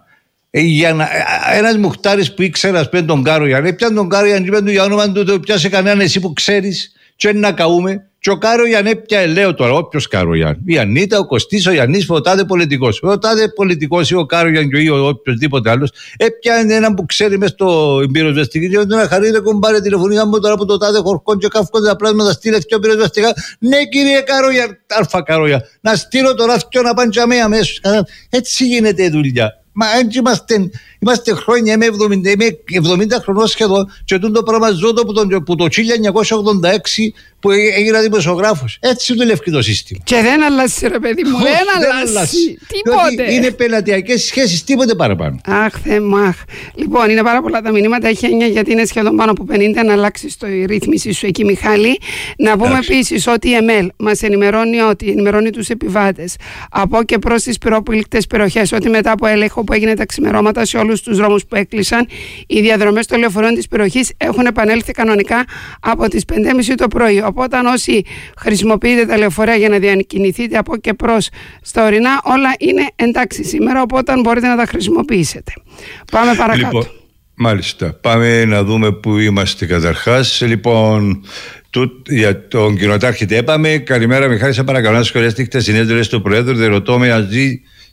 ένας μουχτάρης που ήξερε, ας πούμε, τον Κάρογιαν, έπιαν τον Κάρογιαν και είπαν του για όνομα του, το πιάσε κανέναν εσύ που ξέρεις και να καούμε. Και ο Κάρογιαν έπια, λέω τώρα, όποιος Κάρογιαν, η Ανίτα, ο Κωστής, ο Γιάννης, ο τάδε πολιτικός. Ο τάδε πολιτικός ή ο Κάρογιαν ή ο οποιοδήποτε άλλος, έπια έναν που ξέρει μες στο πυροσβεστική και να χαρείτε κομπάρε τηλεφωνία μου τώρα από το τάδε χορκόν και καύκονται τα πράγματα, στείλε πιο πυροσβεστικά. Ναι, κύριε Κάρογιαν, αλφα Κάρογιαν, να στείλω τώρα και να πάνε για μένα αμέσως. Έτσι γίνεται η δουλειά. Μα έτσι είμαστε χρόνια, είμαι 70 χρονών σχεδόν και το πράγμα ζω που το 1986 που έγινα δημοσιογράφος. Έτσι δουλεύει το σύστημα. Και δεν αλλάζει, ρε παιδί μου, δεν αλλάζει τίποτε. Είναι πελατειακές σχέσεις, τίποτε παραπάνω. Αχ, θεμάχ. Λοιπόν, είναι πάρα πολλά τα μηνύματα, έχει 9 γιατί είναι σχεδόν πάνω από 50, να αλλάξει η ρύθμιση σου εκεί, Μιχάλη. Να πούμε επίσης ότι η ΕΜΕΛ μας ενημερώνει τους επιβάτες από και προς τις πυροπληκτές περιοχές, ότι μετά από έλεγχο που έγινε τα ξημερώματα σε όλους τους δρόμους που έκλεισαν, οι διαδρομές των λεωφορείων της περιοχής έχουν επανέλθει κανονικά από τις 5:30 το πρωί. Οπότε όσοι χρησιμοποιείτε τα λεωφορεία για να διακινηθείτε από και προς στα ορεινά, όλα είναι εντάξει σήμερα, οπότε μπορείτε να τα χρησιμοποιήσετε. Πάμε παρακάτω. Λοιπόν, μάλιστα. Πάμε να δούμε που είμαστε καταρχάς. Λοιπόν, για τον κοινοτάρχη είπαμε. Καλημέρα, Μιχάλη, σε παρακαλώ να σχολιάσετε χτες συνέδρια του Προέδρου. Δεν ρωτώ με αζή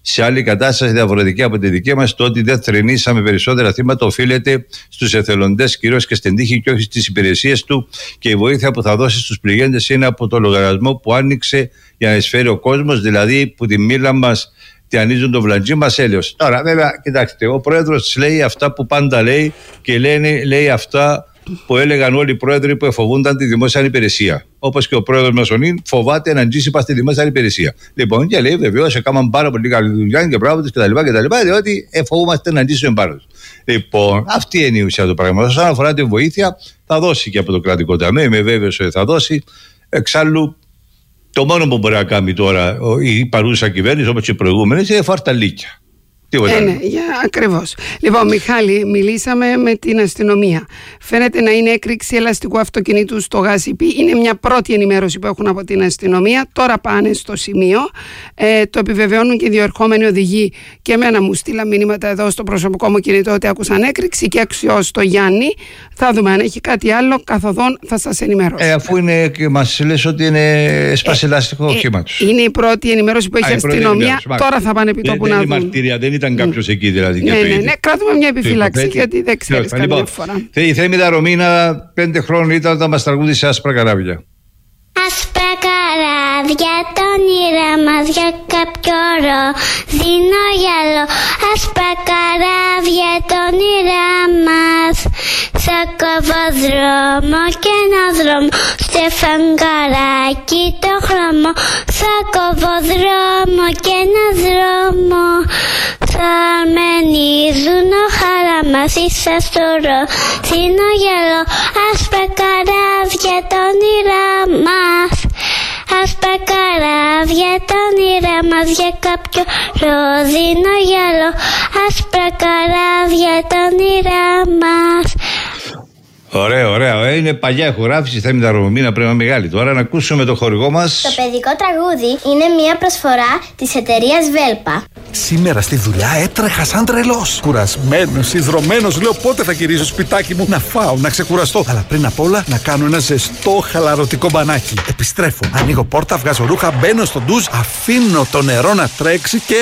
σε άλλη κατάσταση διαφορετική από τη δική μας. Το ότι δεν θρηνήσαμε περισσότερα θύματα οφείλεται στους εθελοντές κυρίως και στην τύχη και όχι στις υπηρεσίες του, και η βοήθεια που θα δώσει στους πληγέντες είναι από το λογαριασμό που άνοιξε για να εισφέρει ο κόσμος, δηλαδή που τη μήλα μας τιανίζουν το βλαντζί μας έλεος. Τώρα βέβαια, κοιτάξτε, ο πρόεδρος λέει αυτά που πάντα λέει και λέει αυτά που έλεγαν όλοι οι πρόεδροι που εφοβούνταν τη δημόσια υπηρεσία. Όπως και ο πρόεδρος μας ο Νίν φοβάται να αντζήσει στη δημόσια υπηρεσία. Λοιπόν, και λέει βεβαίως έκαναν πάρα πολύ καλή δουλειά και μπράβο τους κτλ. Διότι φοβούμαστε να αντζήσουμε πάρα τους. Λοιπόν, αυτή είναι η ουσία του πράγματος. Όσον αφορά τη βοήθεια, θα δώσει και από το κρατικό ταμείο. Είμαι βέβαιος ότι θα δώσει. Εξάλλου, το μόνο που μπορεί να κάνει τώρα η παρούσα κυβέρνηση, όπως και οι προηγούμενες, είναι φαρταλίκια. Ναι, ακριβώς. Λοιπόν, Μιχάλη, μιλήσαμε με την αστυνομία. Φαίνεται να είναι έκρηξη ελαστικού αυτοκινήτου στο Γάσιπι. Είναι μια πρώτη ενημέρωση που έχουν από την αστυνομία. Τώρα πάνε στο σημείο. Το επιβεβαιώνουν και οι διερχόμενοι οδηγοί. Και εμένα μου στείλαν μηνύματα εδώ στο προσωπικό μου κινητό ότι άκουσαν έκρηξη και αξιώς το Γιάννη. Θα δούμε αν έχει κάτι άλλο. Καθοδόν θα σας ενημερώσω. Αφού είναι και μας λες ότι είναι έσπασε ελαστικό όχημα τους. Είναι η πρώτη ενημέρωση που έχει η αστυνομία. Τώρα θα πάνε επί τόπου να δουν. Μαρτυρία, δεν ήταν κάποιος εκεί δηλαδή. Ναι, κράτουμε μια επιφύλαξη γιατί δεν ξέρεις καμιά φορά. Η Θέμηδα Ρωμίνα 5 χρόνων ήταν όταν μας τραγούδισε Άσπρα Καράβια. Άσπρα καράβια, τα όνειρά μας για κάποιο ώρο δίνω γυαλό. Άσπρα καράβια, τα όνειρά μας. Θα κόβω δρόμο και ένα δρόμο στο φεγγαράκι το χρώμο. Θα κόβω δρόμο και ένα δρόμο. Θα αρμενίζουν ο χαραμάς ίσα στο ρο δίνω γυαλό. Άσπρα καράβια, τα όνειρά μας. Άσπρα καράβια, τα όνειρά μας για κάποιο ροδίνο γυαλό. Άσπρα καράβια, τα όνειρά μας. Ωραία. Είναι παλιά ηχογράφηση, θα είναι τα Ρωμίνα, πρέπει να μεγάλη. Τώρα να ακούσουμε το χορηγό μας. Το παιδικό τραγούδι είναι μια προσφορά της εταιρείας Βέλπα. Σήμερα στη δουλειά έτρεχα σαν τρελός. Κουρασμένος, ιδρωμένος, λέω πότε θα γυρίσω σπιτάκι μου να φάω, να ξεκουραστώ. Αλλά πριν απ' όλα να κάνω ένα ζεστό χαλαρωτικό μπανάκι. Επιστρέφω, ανοίγω πόρτα, βγάζω ρούχα, μπαίνω στο ντουζ, αφήνω το νερό να τρέξει και...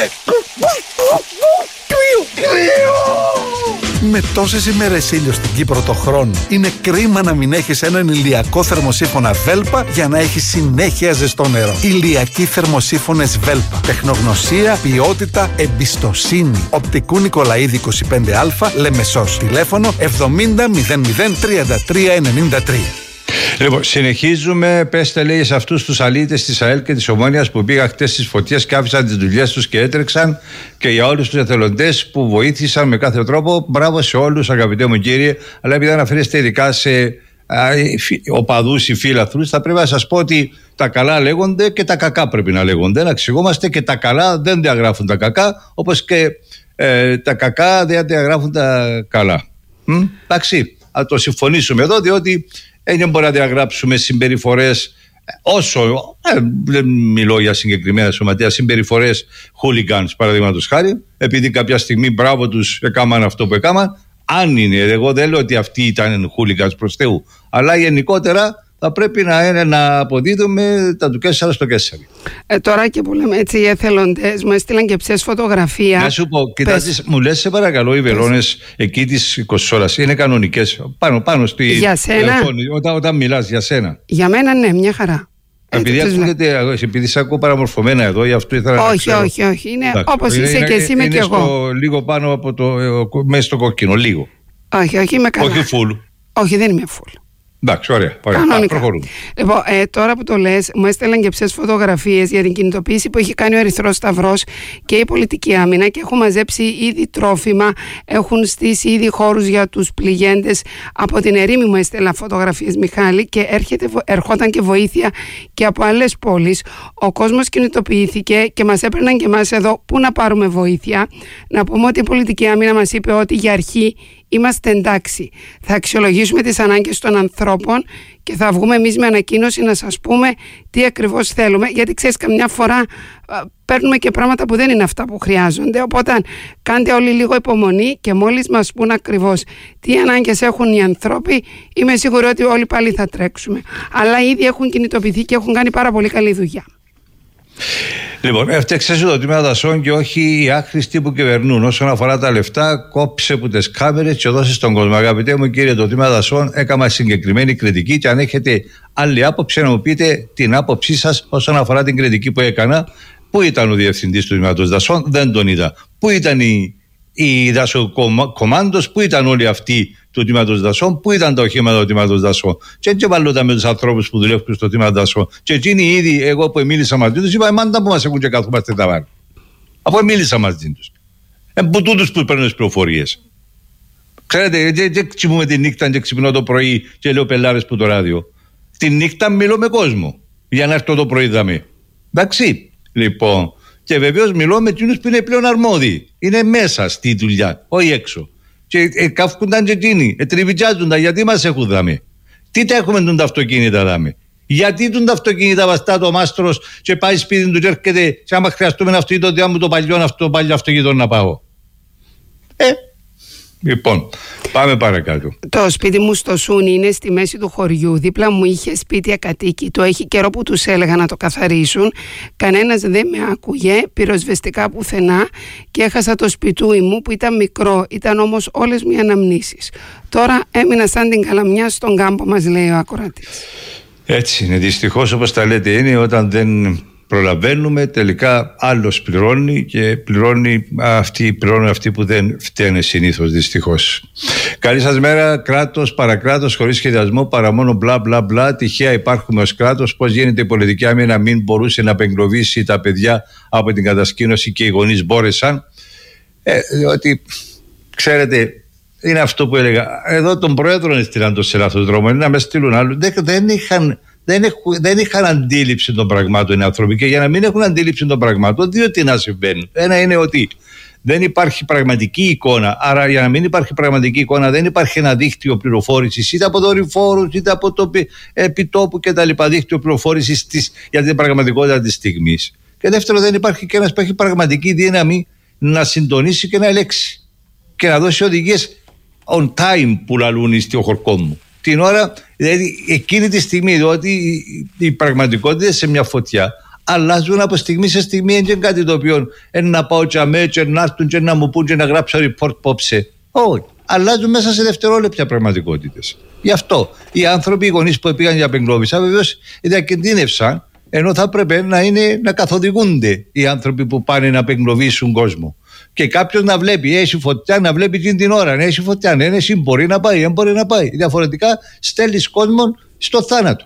Με τόσες ημέρες ήλιο στην Κύπρο το χρόνο, είναι κρίμα να μην έχεις έναν ηλιακό θερμοσύφωνα Βέλπα για να έχεις συνέχεια ζεστό νερό. Ηλιακοί θερμοσύφωνες Βέλπα. Τεχνογνωσία, ποιότητα, εμπιστοσύνη. Οπτικού Νικολαίδη 25Α, Λεμεσός. Τηλέφωνο 70 00 33 93. Λοιπόν, συνεχίζουμε. Πέστε, λέει, σε αυτούς τους αλήτες της ΑΕΛ και της Ομόνοιας που πήγαν χτες στις φωτιές και άφησαν τις δουλειές τους και έτρεξαν, και για όλους τους εθελοντές που βοήθησαν με κάθε τρόπο. Μπράβο σε όλους, αγαπητέ μου κύριε. Αλλά επειδή αναφέρεστε ειδικά σε οπαδούς ή φίλαθλους, θα πρέπει να σας πω ότι τα καλά λέγονται και τα κακά πρέπει να λέγονται. Να εξηγόμαστε, και τα καλά δεν διαγράφουν τα κακά, όπως και τα κακά δεν διαγράφουν τα καλά. Εντάξει, θα το συμφωνήσουμε εδώ, διότι δεν μπορεί να διαγράψουμε συμπεριφορές, όσο δεν μιλώ για συγκεκριμένα σωματεία, συμπεριφορές hooligans παραδείγματος χάρη, επειδή κάποια στιγμή μπράβο τους έκαναν αυτό που έκαναν. Αν είναι, εγώ δεν λέω ότι αυτοί ήταν hooligans προς Θεού, αλλά γενικότερα θα πρέπει να αποδίδουμε τα του Κέσσαρα στο Κέσσαρι. Τώρα και που λέμε έτσι, οι εθελοντές μου έστειλαν και ψες φωτογραφία. Να σου πω, κοιτάξτε, μου λες σε παρακαλώ, οι βελόνες εκεί της 20 ώρας είναι κανονικές πάνω στη... Για σένα? Όταν μιλάς για σένα. Για μένα ναι, μια χαρά. Επειδή σε ακούω παραμορφωμένα εδώ, γι' αυτό ήθελα να ξέρω. Όχι. Είναι όπως είσαι και εσύ, είμαι και εγώ. Λίγο πάνω από το... μέσα στο κόκκινο, λίγο. Όχι, είμαι καλά. Όχι full. Όχι, δεν είμαι full. Εντάξει, ωραία. Προχωρούμε. Λοιπόν, τώρα που το λες, μου έστελναν και ψες φωτογραφίες για την κινητοποίηση που έχει κάνει ο Ερυθρός Σταυρός και η Πολιτική Άμυνα, και έχουν μαζέψει ήδη τρόφιμα, έχουν στήσει ήδη χώρους για τους πληγέντες. Από την Ερήμη μου έστελναν φωτογραφίες, Μιχάλη, και ερχόταν και βοήθεια και από άλλες πόλεις. Ο κόσμος κινητοποιήθηκε και μας έπαιρναν και εμάς εδώ πού να πάρουμε βοήθεια. Να πούμε ότι η Πολιτική Άμυνα μας είπε ότι για αρχή είμαστε εντάξει. Θα αξιολογήσουμε τις ανάγκες των ανθρώπων και θα βγούμε εμείς με ανακοίνωση να σας πούμε τι ακριβώς θέλουμε. Γιατί ξέρεις, καμιά φορά παίρνουμε και πράγματα που δεν είναι αυτά που χρειάζονται. Οπότε κάντε όλοι λίγο υπομονή και μόλις μας πούν ακριβώς τι ανάγκες έχουν οι άνθρωποι, είμαι σίγουρη ότι όλοι πάλι θα τρέξουμε. Αλλά ήδη έχουν κινητοποιηθεί και έχουν κάνει πάρα πολύ καλή δουλειά. Λοιπόν, έφτιαξε το τμήμα δασών και όχι οι άχρηστοι που κυβερνούν. Όσον αφορά τα λεφτά, κόψε που τις κάμερες και δώσε στον κόσμο. Αγαπητέ μου κύριε, το τμήμα δασών έκανα συγκεκριμένη κριτική και αν έχετε άλλη άποψη, να μου πείτε την άποψή σας όσον αφορά την κριτική που έκανα. Πού ήταν ο διευθυντής του τμήματος δασών, δεν τον είδα. Πού ήταν οι δασοκομάντος, πού ήταν όλοι αυτοί του τμήματος δασών, πού ήταν τα οχήματα του τμήματος δασών. Και έτσι βαλόταν με τους ανθρώπους που δουλεύουν στο τμήμα δασών. Και εκείνοι ήδη, εγώ που μίλησα μαζί τους, είπα: μάντα που μας έχουν και καθόμαστε τα βάρη. Αφού μίλησα μαζί τους. Που τούτους που παίρνουν τις πληροφορίες. Ξέρετε, δεν ξυπνούμε τη νύχτα και ξυπνώ το πρωί και λέω πελάρες που το ράδιο. Τη νύχτα μιλώ με κόσμο για να έρθω το πρωί δαμέ. Εντάξει, λοιπόν. Και βεβαίως μιλώ με εκείνους που είναι πλέον αρμόδιοι. Είναι μέσα στη δουλειά, όχι έξω. Και καύκουνταν και εκείνοι, τριβιτζάζουνταν, γιατί μας έχουν δάμε. Τι τα έχουμε τον τα αυτοκίνητα δάμε. Γιατί τον τα αυτοκίνητα βαστά το μάστρος και πάει σπίτι του και έρχεται και άμα χρειαστούμε ένα αυτοκίνητο, διά μου το παλιό αυτοκίνητο να πάω. Λοιπόν, πάμε παρακάτω. Το σπίτι μου στο Σούνι είναι στη μέση του χωριού. Δίπλα μου είχε σπίτι ακατοίκητο. Έχει καιρό που τους έλεγα να το καθαρίσουν. Κανένας δεν με άκουγε, πυροσβεστικά πουθενά, και έχασα το σπιτούι μου που ήταν μικρό. Ήταν όμως όλες μου οι αναμνήσεις. Τώρα έμεινα σαν την καλαμιά στον κάμπο μας, λέει ο ακροατής. Έτσι είναι. Δυστυχώς, όπως τα λέτε, είναι όταν δεν προλαβαίνουμε, τελικά άλλος πληρώνει και πληρώνουν αυτοί που δεν φταίνε συνήθως, δυστυχώς. Καλή σας μέρα. Κράτος, παρακράτος, χωρίς σχεδιασμό, παρά μόνο μπλα μπλα μπλα. Τυχαία υπάρχουμε ως κράτος. Πώς γίνεται η πολιτική άμυνα να μην μπορούσε να απεγκλωβίσει τα παιδιά από την κατασκήνωση και οι γονείς μπόρεσαν? Διότι, ξέρετε, είναι αυτό που έλεγα. Εδώ τον πρόεδρο έστειλαν το σε λάθος δρόμο. Είναι να με στείλουν άλλους. Δεν είχαν αντίληψη των πραγμάτων οι άνθρωποι, και για να μην έχουν αντίληψη των πραγμάτων, διότι να συμβαίνουν. Ένα είναι ότι δεν υπάρχει πραγματική εικόνα. Άρα, για να μην υπάρχει πραγματική εικόνα, δεν υπάρχει ένα δίκτυο πληροφόρησης είτε από δορυφόρους είτε από το επιτόπου κτλ. Δίκτυο πληροφόρησης για την πραγματικότητα της στιγμής. Και δεύτερο, δεν υπάρχει και ένας που έχει πραγματική δύναμη να συντονίσει και να ελέξει και να δώσει οδηγίες on time που λαλούν στο χορκό μου. Την ώρα, δηλαδή εκείνη τη στιγμή, διότι η πραγματικότητα σε μια φωτιά αλλάζουν από στιγμή σε στιγμή. Είναι κάτι το οποίο να πάω τσαμέ, και να έρθουν και να μου πούν και να γράψω report πόψε. Όχι. Αλλάζουν μέσα σε δευτερόλεπτα πραγματικότητες. Γι' αυτό οι άνθρωποι, οι γονείς που πήγαν για απεγκλώβισσα, βεβαίως διακινδύνευσαν, ενώ θα έπρεπε να καθοδηγούνται οι άνθρωποι που πάνε να απεγκλωβίσουν κόσμο. Και κάποιος να βλέπει, έχει φωτιά, να βλέπει εκείνη την ώρα. Ναι, έχει φωτιά, ναι, εσύ μπορεί να πάει, δεν μπορεί να πάει. Διαφορετικά στέλνεις κόσμο στο θάνατο.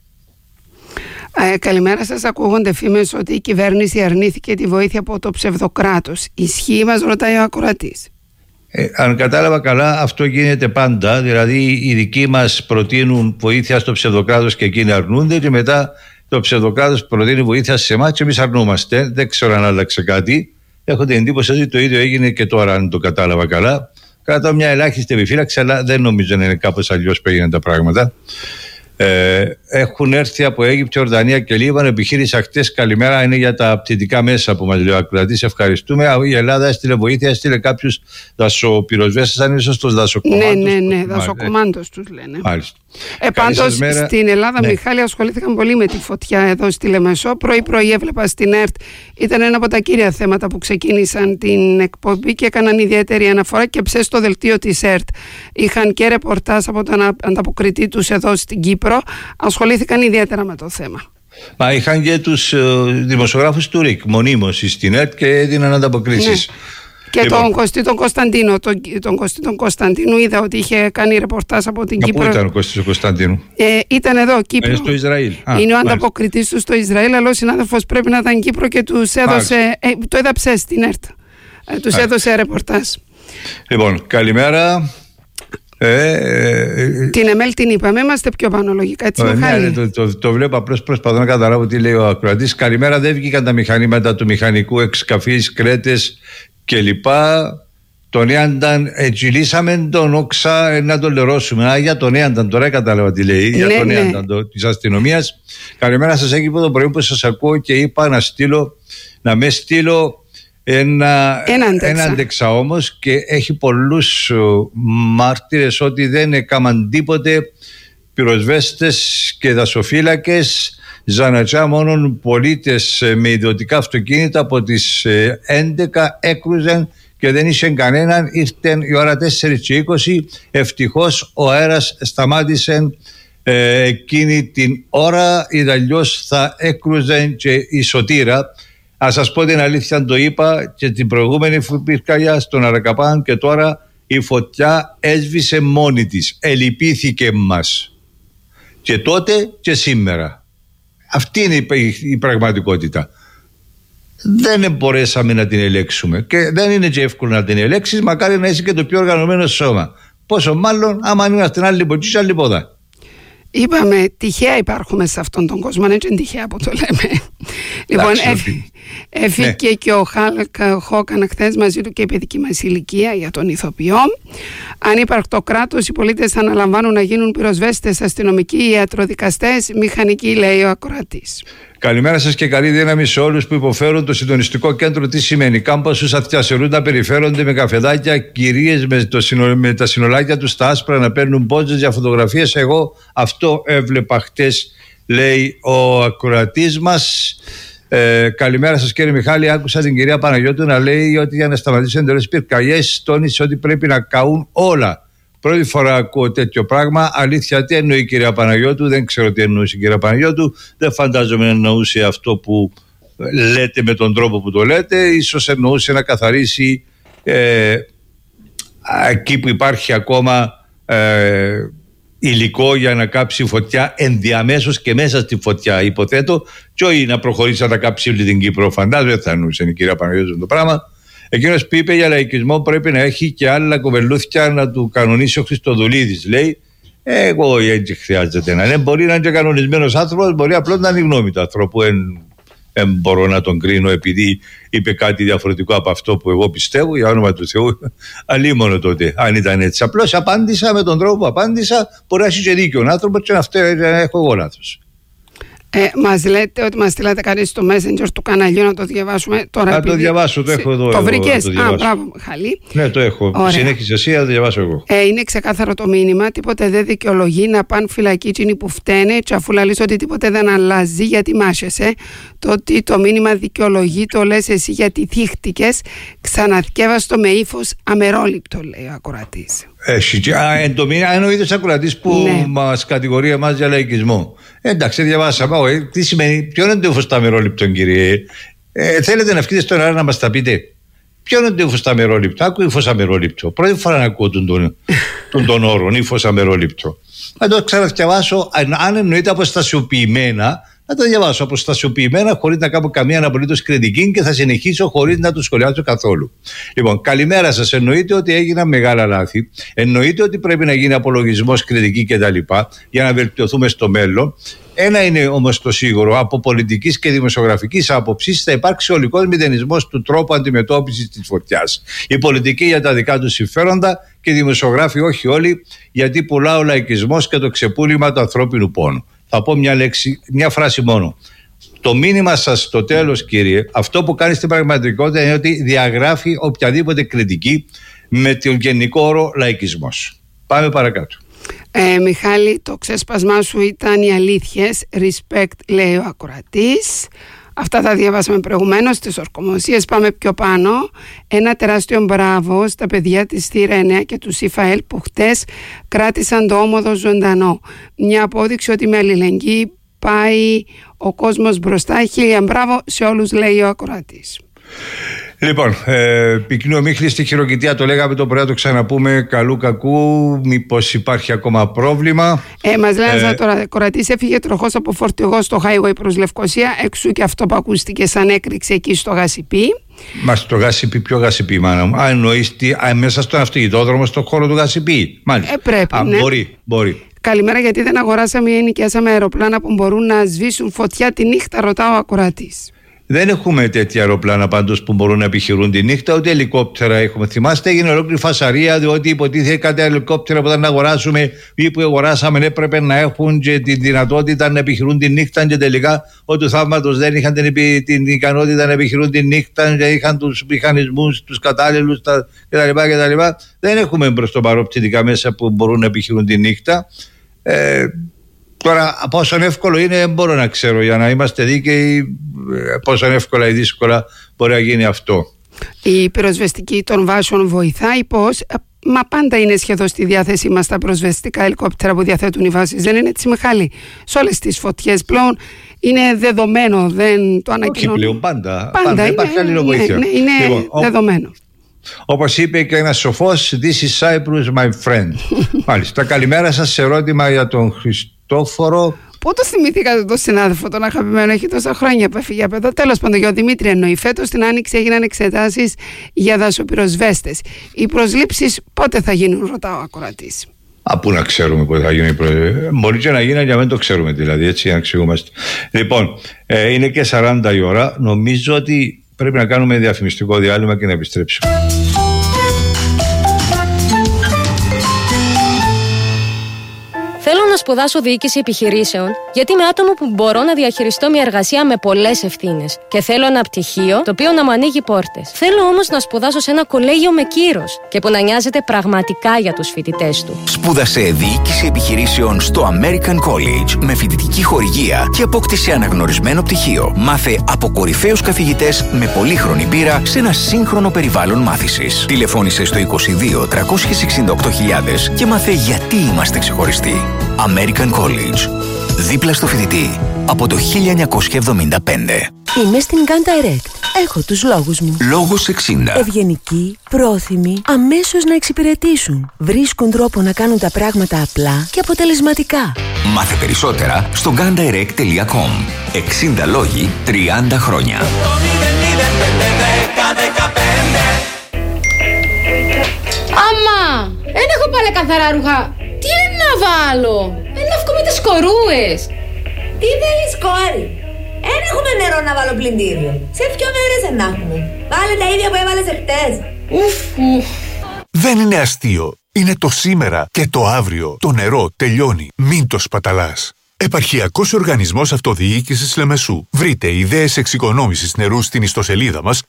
Καλημέρα σας. Ακούγονται φήμες ότι η κυβέρνηση αρνήθηκε τη βοήθεια από το ψευδοκράτος. Ισχύει, μας ρωτάει ο ακροατής. Αν κατάλαβα καλά, αυτό γίνεται πάντα. Δηλαδή, οι δικοί μας προτείνουν βοήθεια στο ψευδοκράτος και εκείνοι αρνούνται, και μετά το ψευδοκράτος προτείνει βοήθεια σε εμάς και εμείς αρνούμαστε. Δεν ξέρω αν άλλαξε κάτι. Έχω την εντύπωση ότι το ίδιο έγινε και τώρα, αν το κατάλαβα καλά. Κρατάω μια ελάχιστη επιφύλαξη, αλλά δεν νομίζω να είναι κάπως αλλιώς που έγιναν τα πράγματα. Έχουν έρθει από Αίγυπτο, Ορδανία και Λίβανο. Επιχείρησα χτες. Καλημέρα, είναι για τα πτυτικά μέσα που μας λέει ο ακροατής. Ευχαριστούμε. Η Ελλάδα έστειλε βοήθεια, έστειλε κάποιους δασοπυροσβέστες, αν είναι σωστός, δασοκομάντος. Ναι, δασοκομάντος τους λένε. Μάλιστα. Πάντως στην Ελλάδα, Μιχάλη, ασχολήθηκαν πολύ με τη φωτιά εδώ στη Λεμεσό. Πρωί-πρωί έβλεπα στην ΕΡΤ, ήταν ένα από τα κύρια θέματα που ξεκίνησαν την εκπομπή και έκαναν ιδιαίτερη αναφορά, και ψες στο δελτίο της ΕΡΤ είχαν και ρεπορτάζ από τον ανταποκριτή τους εδώ στην Κύπρο. Ασχολήθηκαν ιδιαίτερα με το θέμα. Μα είχαν και τους δημοσιογράφους του ΡΙΚ μονίμως στην ΕΡΤ και έδιναν ανταποκρίσεις. Ναι. Και τον Κωστή τον Κωνσταντίνο. Τον Κωστή τον Κωνσταντίνου είδα ότι είχε κάνει ρεπορτάζ από την Κύπρο. Πού ήταν ο Κωστής ο Κωνσταντίνου? Ήταν εδώ, Κύπρο. Στο Ισραήλ. Είναι ο ανταποκριτής του στο Ισραήλ, αλλά ο συνάδελφος πρέπει να ήταν Κύπρο και τους έδωσε. Το έδαψε στην ΕΡΤ. Τους έδωσε ρεπορτάζ. Λοιπόν, καλημέρα. Την ΕΜΕΛ την είπαμε, είμαστε πιο πάνω λογικά, έτσι Μιχάλη. Ναι, το βλέπω, απλώς προσπαθώ να καταλάβω τι λέει ο ακροατής. Καλημέρα, δεν βγήκαν τα μηχανήματα του μηχανικού εξκαφής, κρέτες κλπ. Τον Έανταν ετζηλήσαμε τον Όξα να τον λερώσουμε. Για τον Έανταν, τώρα κατάλαβα τι λέει. Για τον Έανταν της αστυνομίας. Καλημέρα σας, εκεί από το πρωί που σας ακούω και είπα να με στείλω ένα άντεξα όμως, και έχει πολλούς μάρτυρες ότι δεν έκαναν τίποτε πυροσβέστες και δασοφύλακες Ζανατσά μόνο πολίτες με ιδιωτικά αυτοκίνητα από τις 11 έκρουζαν και δεν είχε κανέναν. Ήρθε η ώρα 4:20. Ευτυχώς ο αέρας σταμάτησε εκείνη την ώρα, ή αλλιώς θα έκρουζε και η σωτήρα. Ας σας πω την αλήθεια, το είπα και την προηγούμενη πυρκαγιά στον Αρακαπάν, και τώρα η φωτιά έσβησε μόνη της, ελυπήθηκε μας και τότε και σήμερα. Αυτή είναι η πραγματικότητα. Δεν μπορέσαμε να την ελέγξουμε και δεν είναι και εύκολο να την ελέγξεις, μακάρι να είσαι και το πιο οργανωμένο σώμα, πόσο μάλλον άμα είμαστε άλλη ποτσί, άλλη πόδα. Είπαμε, τυχαία υπάρχουμε σε αυτόν τον κόσμο, δεν είναι τυχαία που το λέμε. Λοιπόν, έφυγε και ο Χάλκ Χόκαν χθες μαζί του και η παιδική μας ηλικία για τον ηθοποιό. Αν υπαρκτό κράτος, οι πολίτες θα αναλαμβάνουν να γίνουν πυροσβέστες, αστυνομικοί, ιατροδικαστές, μηχανικοί, λέει ο ακροατής. Καλημέρα σας και καλή δύναμη σε όλους που υποφέρουν το συντονιστικό κέντρο. Τι σημαίνει? Κάμποσους αυτιασερούν να περιφέρονται με καφεδάκια, κυρίες με τα συνολάκια τους στα άσπρα να παίρνουν πόντζες για φωτογραφίες. Εγώ αυτό έβλεπα χτες, λέει ο ακροατής μας. Καλημέρα σας κύριε Μιχάλη. Άκουσα την κυρία Παναγιώτου να λέει ότι για να σταματήσουν εντελώς πυρκαγιές, τόνισε ότι πρέπει να καούν όλα. Πρώτη φορά ακούω τέτοιο πράγμα. Αλήθεια, τι εννοεί η κυρία Παναγιώτου? Δεν ξέρω τι εννοούσε η κυρία Παναγιώτου. Δεν φαντάζομαι να εννοούσε αυτό που λέτε με τον τρόπο που το λέτε. Ίσως εννοούσε να καθαρίσει εκεί που υπάρχει ακόμα υλικό για να κάψει φωτιά ενδιαμέσως και μέσα στη φωτιά, υποθέτω, και όχι να προχωρήσει να κάψει όλη την Κύπρο. Φαντάζομαι δεν θα εννοούσε η κυρία Παναγιώτου το πράγμα. Εκείνος που είπε για λαϊκισμό πρέπει να έχει και άλλα κοβελούθια να του κανονίσει ο Χριστοδουλίδης, λέει. Εγώ έτσι χρειάζεται να είναι. Μπορεί να είναι και κανονισμένος άνθρωπος, μπορεί απλώς να είναι η γνώμη του ανθρώπου. Δεν μπορώ να τον κρίνω επειδή είπε κάτι διαφορετικό από αυτό που εγώ πιστεύω, για όνομα του Θεού. Αλίμονο τότε, αν ήταν έτσι. Απλώς απάντησα με τον τρόπο που απάντησα. Μπορεί να έχει και δίκιο ο άνθρωπος και αυτό έχω εγώ λάθος. Μας λέτε ότι μας στείλατε κάτι στο Messenger του καναλιού να το διαβάσουμε τώρα. Να το διαβάσω, το έχω εδώ. Το βρήκες? Μπράβο, Χαλή. Ναι, το έχω. Συνέχισε εσύ, θα το διαβάσω εγώ. Είναι ξεκάθαρο το μήνυμα. Τίποτε δεν δικαιολογεί να πάνε φυλακή εκείνοι που φταίνε, και αφού λαλείς ότι τίποτε δεν αλλάζει, γιατί μάσεσαι. Το ότι το μήνυμα δικαιολογεί, το λες εσύ γιατί θύχτηκες. Ξαναθκεύαστο με ύφος αμερόληπτο, λέει ο ακροατής. Είναι ο ίδιος ακροατής που μας κατηγορεί εμάς για λαϊκισμό. Εντάξει, διαβάσαμε. Τι σημαίνει, ποιο είναι το ύφος το αμερόληπτο, κύριε? Θέλετε να βγείτε στον αέρα να μας τα πείτε? Ποιο είναι το ύφος το αμερόληπτο? Άκου ύφος αμερόληπτο. Πρώτη φορά να ακούω τον όρο ύφος αμερόληπτο. Να το ξαναδιαβάσω. Αν εννοείται αποστασιοποιημένα, να το διαβάσω αποστασιοποιημένα, χωρίς να κάνω καμία απολύτως κριτική, και θα συνεχίσω χωρίς να το σχολιάσω καθόλου. Λοιπόν, καλημέρα σας. Εννοείται ότι έγιναν μεγάλα λάθη. Εννοείται ότι πρέπει να γίνει απολογισμός, κριτική κτλ. Για να βελτιωθούμε στο μέλλον. Ένα είναι όμως το σίγουρο: από πολιτικής και δημοσιογραφικής άποψης θα υπάρξει ολικός μηδενισμός του τρόπου αντιμετώπισης της φωτιάς. Η πολιτική για τα δικά του συμφέροντα και οι δημοσιογράφοι όχι όλοι, γιατί πουλά ο λαϊκισμός και το ξεπούλημα του ανθρώπινου πόνου. Θα πω μια φράση μόνο. Το μήνυμα σας στο τέλος, κύριε, αυτό που κάνει στην πραγματικότητα είναι ότι διαγράφει οποιαδήποτε κριτική με τον γενικό όρο λαϊκισμός. Πάμε παρακάτω. Μιχάλη, το ξέσπασμά σου ήταν οι αλήθειες. Respect, λέει ο ακροατής. Αυτά τα διαβάσαμε προηγουμένως στις ορκομοσίες. Πάμε πιο πάνω. Ένα τεράστιο μπράβο στα παιδιά της Θήρα 9 και του ΣΥΦΑΕΛ που χτες κράτησαν το όμοδο ζωντανό. Μια απόδειξη ότι με αλληλεγγύη πάει ο κόσμος μπροστά. Χίλια μπράβο σε όλους, λέει ο ακροατής. Λοιπόν, πυκνό μίχλη στη χειροκητία, το λέγαμε, το πρωί, το ξαναπούμε, καλού κακού, μήπως υπάρχει ακόμα πρόβλημα. Μας λένε τώρα, κορατής έφυγε τροχός από φορτηγό στο highway προς Λευκοσία, εξού και αυτό που ακούστηκε σαν έκρηξη εκεί στο Γασιπί. Μα στο Γασιπί, ποιο Γασιπί, μάνα μου? Εννοείς μέσα στον αυτοκινητόδρομο, στον χώρο του Γασιπί? Μάλιστα. Πρέπει, ναι. Μπορεί. Καλημέρα, γιατί δεν αγοράσαμε ή νοικιάσαμε αεροπλάνα που μπορούν να σβήσουν φωτιά τη νύχτα, ρωτά ο ακροατής. Δεν έχουμε τέτοια αεροπλάνα πάντως που μπορούν να επιχειρούν τη νύχτα, ούτε ελικόπτερα έχουμε. Θυμάστε, έγινε ολόκληρη φασαρία, διότι υποτίθεται κάτι ελικόπτερα που ήταν να αγοράσουμε ή που αγοράσαμε έπρεπε να έχουν και τη δυνατότητα να επιχειρούν τη νύχτα, και τελικά ότι του θαύματος δεν είχαν την ικανότητα να επιχειρούν τη νύχτα, και είχαν τους μηχανισμούς, τους κατάλληλους κτλ. Δεν έχουμε προς το παρόν πτυτικά μέσα που μπορούν να επιχειρούν τη νύχτα. Τώρα, πόσο εύκολο είναι, δεν μπορώ να ξέρω, για να είμαστε δίκαιοι, πόσο εύκολα ή δύσκολα μπορεί να γίνει αυτό. Η πυροσβεστική των βάσεων βοηθάει πώς? Μα πάντα είναι σχεδόν στη διάθεσή μας τα πυροσβεστικά ελικόπτερα που διαθέτουν οι βάσεις. Δεν είναι έτσι, Μιχάλη? Σε όλες τις φωτιές πλέον είναι δεδομένο, δεν το ανακοινώνουν. Όχι πλέον, πάντα υπάρχει αλληλοβοήθεια. Ναι, είναι λοιπόν, δεδομένο. Όπως είπε και ένας σοφός, this is Cyprus, my friend. Μάλιστα, καλημέρα σας. Σε ερώτημα για τον Χριστόφορο. Πού το θυμηθήκατε τον συνάδελφο, τον αγαπημένο? Έχει τόσα χρόνια που έφυγε από εδώ. Τέλος πάντων, για τον Δημήτρη εννοεί. Φέτος την Άνοιξη έγιναν εξετάσεις για δασοπυροσβέστες. Οι προσλήψεις πότε θα γίνουν, ρωτάω ο ακροατής. Πού να ξέρουμε πότε θα γίνει. Μπορεί και να γίνει, για να μην το ξέρουμε δηλαδή, έτσι, να εξηγούμαστε. Λοιπόν, είναι και 40 η ώρα. Νομίζω ότι πρέπει να κάνουμε διαφημιστικό διάλειμμα και να επιστρέψουμε. Θέλω να σπουδάσω διοίκηση επιχειρήσεων, γιατί είμαι άτομο που μπορώ να διαχειριστώ μια εργασία με πολλές ευθύνες. Και θέλω ένα πτυχίο το οποίο να μου ανοίγει πόρτες. Θέλω όμως να σπουδάσω σε ένα κολέγιο με κύρος και που να νοιάζεται πραγματικά για τους φοιτητές του. Σπούδασε διοίκηση επιχειρήσεων στο American College με φοιτητική χορηγία και απόκτησε αναγνωρισμένο πτυχίο. Μάθε από κορυφαίους καθηγητές με πολύχρονη πείρα σε ένα σύγχρονο περιβάλλον μάθησης. Τηλεφώνησε στο 22 368.000 και μάθε γιατί είμαστε ξεχωριστοί. American College. Δίπλα στο φοιτητή από το 1975. Είμαι στην Gun Direct. Έχω τους λόγους μου. Λόγος 60. Ευγενικοί, πρόθυμοι, αμέσως να εξυπηρετήσουν. Βρίσκουν τρόπο να κάνουν τα πράγματα απλά και αποτελεσματικά. Μάθε περισσότερα στο gundirect.com. 60 λόγοι, 30 χρόνια. Αμά! Δεν έχω πάλι καθαρά ρούχα. Τι είναι να βάλω? Να βγούμε τις κορούες. Τι θέλεις, κόρη? Εν έχουμε νερό να βάλω πλυντήριο. Σε 2 μέρες να έχουμε. Βάλε τα ίδια που έβαλες εχθές. Δεν είναι αστείο. Είναι το σήμερα και το αύριο. Το νερό τελειώνει. Μην το σπαταλάς. Επαρχιακός Οργανισμός Αυτοδιοίκησης Λεμεσού. Βρείτε ιδέες εξοικονόμησης νερού στην ιστοσελίδα μας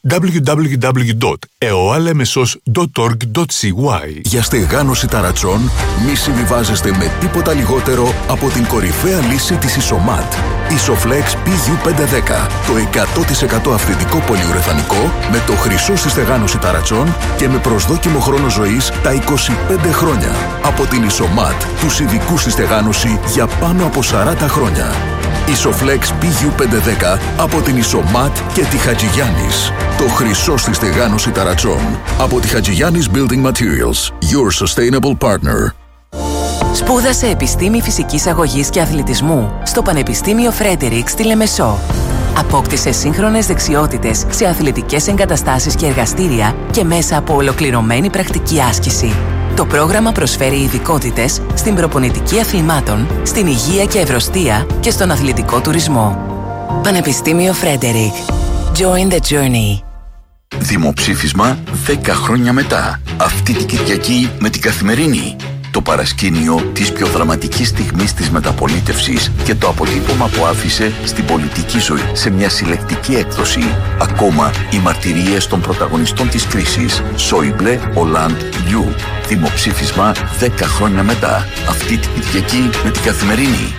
www.eoalemesos.org.cy. Για στεγάνωση ταρατσών μη συμβιβάζεστε με τίποτα λιγότερο από την κορυφαία λύση της Isomat. Isoflex PU510. Το 100% αυθεντικό πολυουρεθανικό με το χρυσό στη στεγάνωση ταρατσών και με προσδόκιμο χρόνο ζωής τα 25 χρόνια. Από την Isomat, τους ειδικούς στη στεγάνωση για πάνω από 40 χρόνια. Isoflex PU510 από την Isomat και τη Χατζηγιάννης. Το χρυσό στη στεγάνωση ταρατσών. Από τη Χατζηγιάννης Building Materials. Your sustainable partner. Σπούδασε επιστήμη φυσικής αγωγής και αθλητισμού στο Πανεπιστήμιο Φρέντερικ στη Λεμεσό. Απόκτησε σύγχρονες δεξιότητες σε αθλητικές εγκαταστάσεις και εργαστήρια και μέσα από ολοκληρωμένη πρακτική άσκηση. Το πρόγραμμα προσφέρει ειδικότητες στην προπονητική αθλημάτων, στην υγεία και ευρωστία και στον αθλητικό τουρισμό. Πανεπιστήμιο Φρέντερικ. Join the journey. Δημοψήφισμα 10 χρόνια μετά. Αυτή την Κυριακή με την Καθημερινή. Το παρασκήνιο της πιο δραματικής στιγμής της μεταπολίτευσης και το αποτύπωμα που άφησε στην πολιτική ζωή σε μια συλλεκτική έκδοση. Ακόμα οι μαρτυρίες των πρωταγωνιστών της κρίσης. Σόιμπλε, Ολάντ, Λιού. Δημοψήφισμα 10 χρόνια μετά. Αυτή την Κυριακή με την Καθημερινή.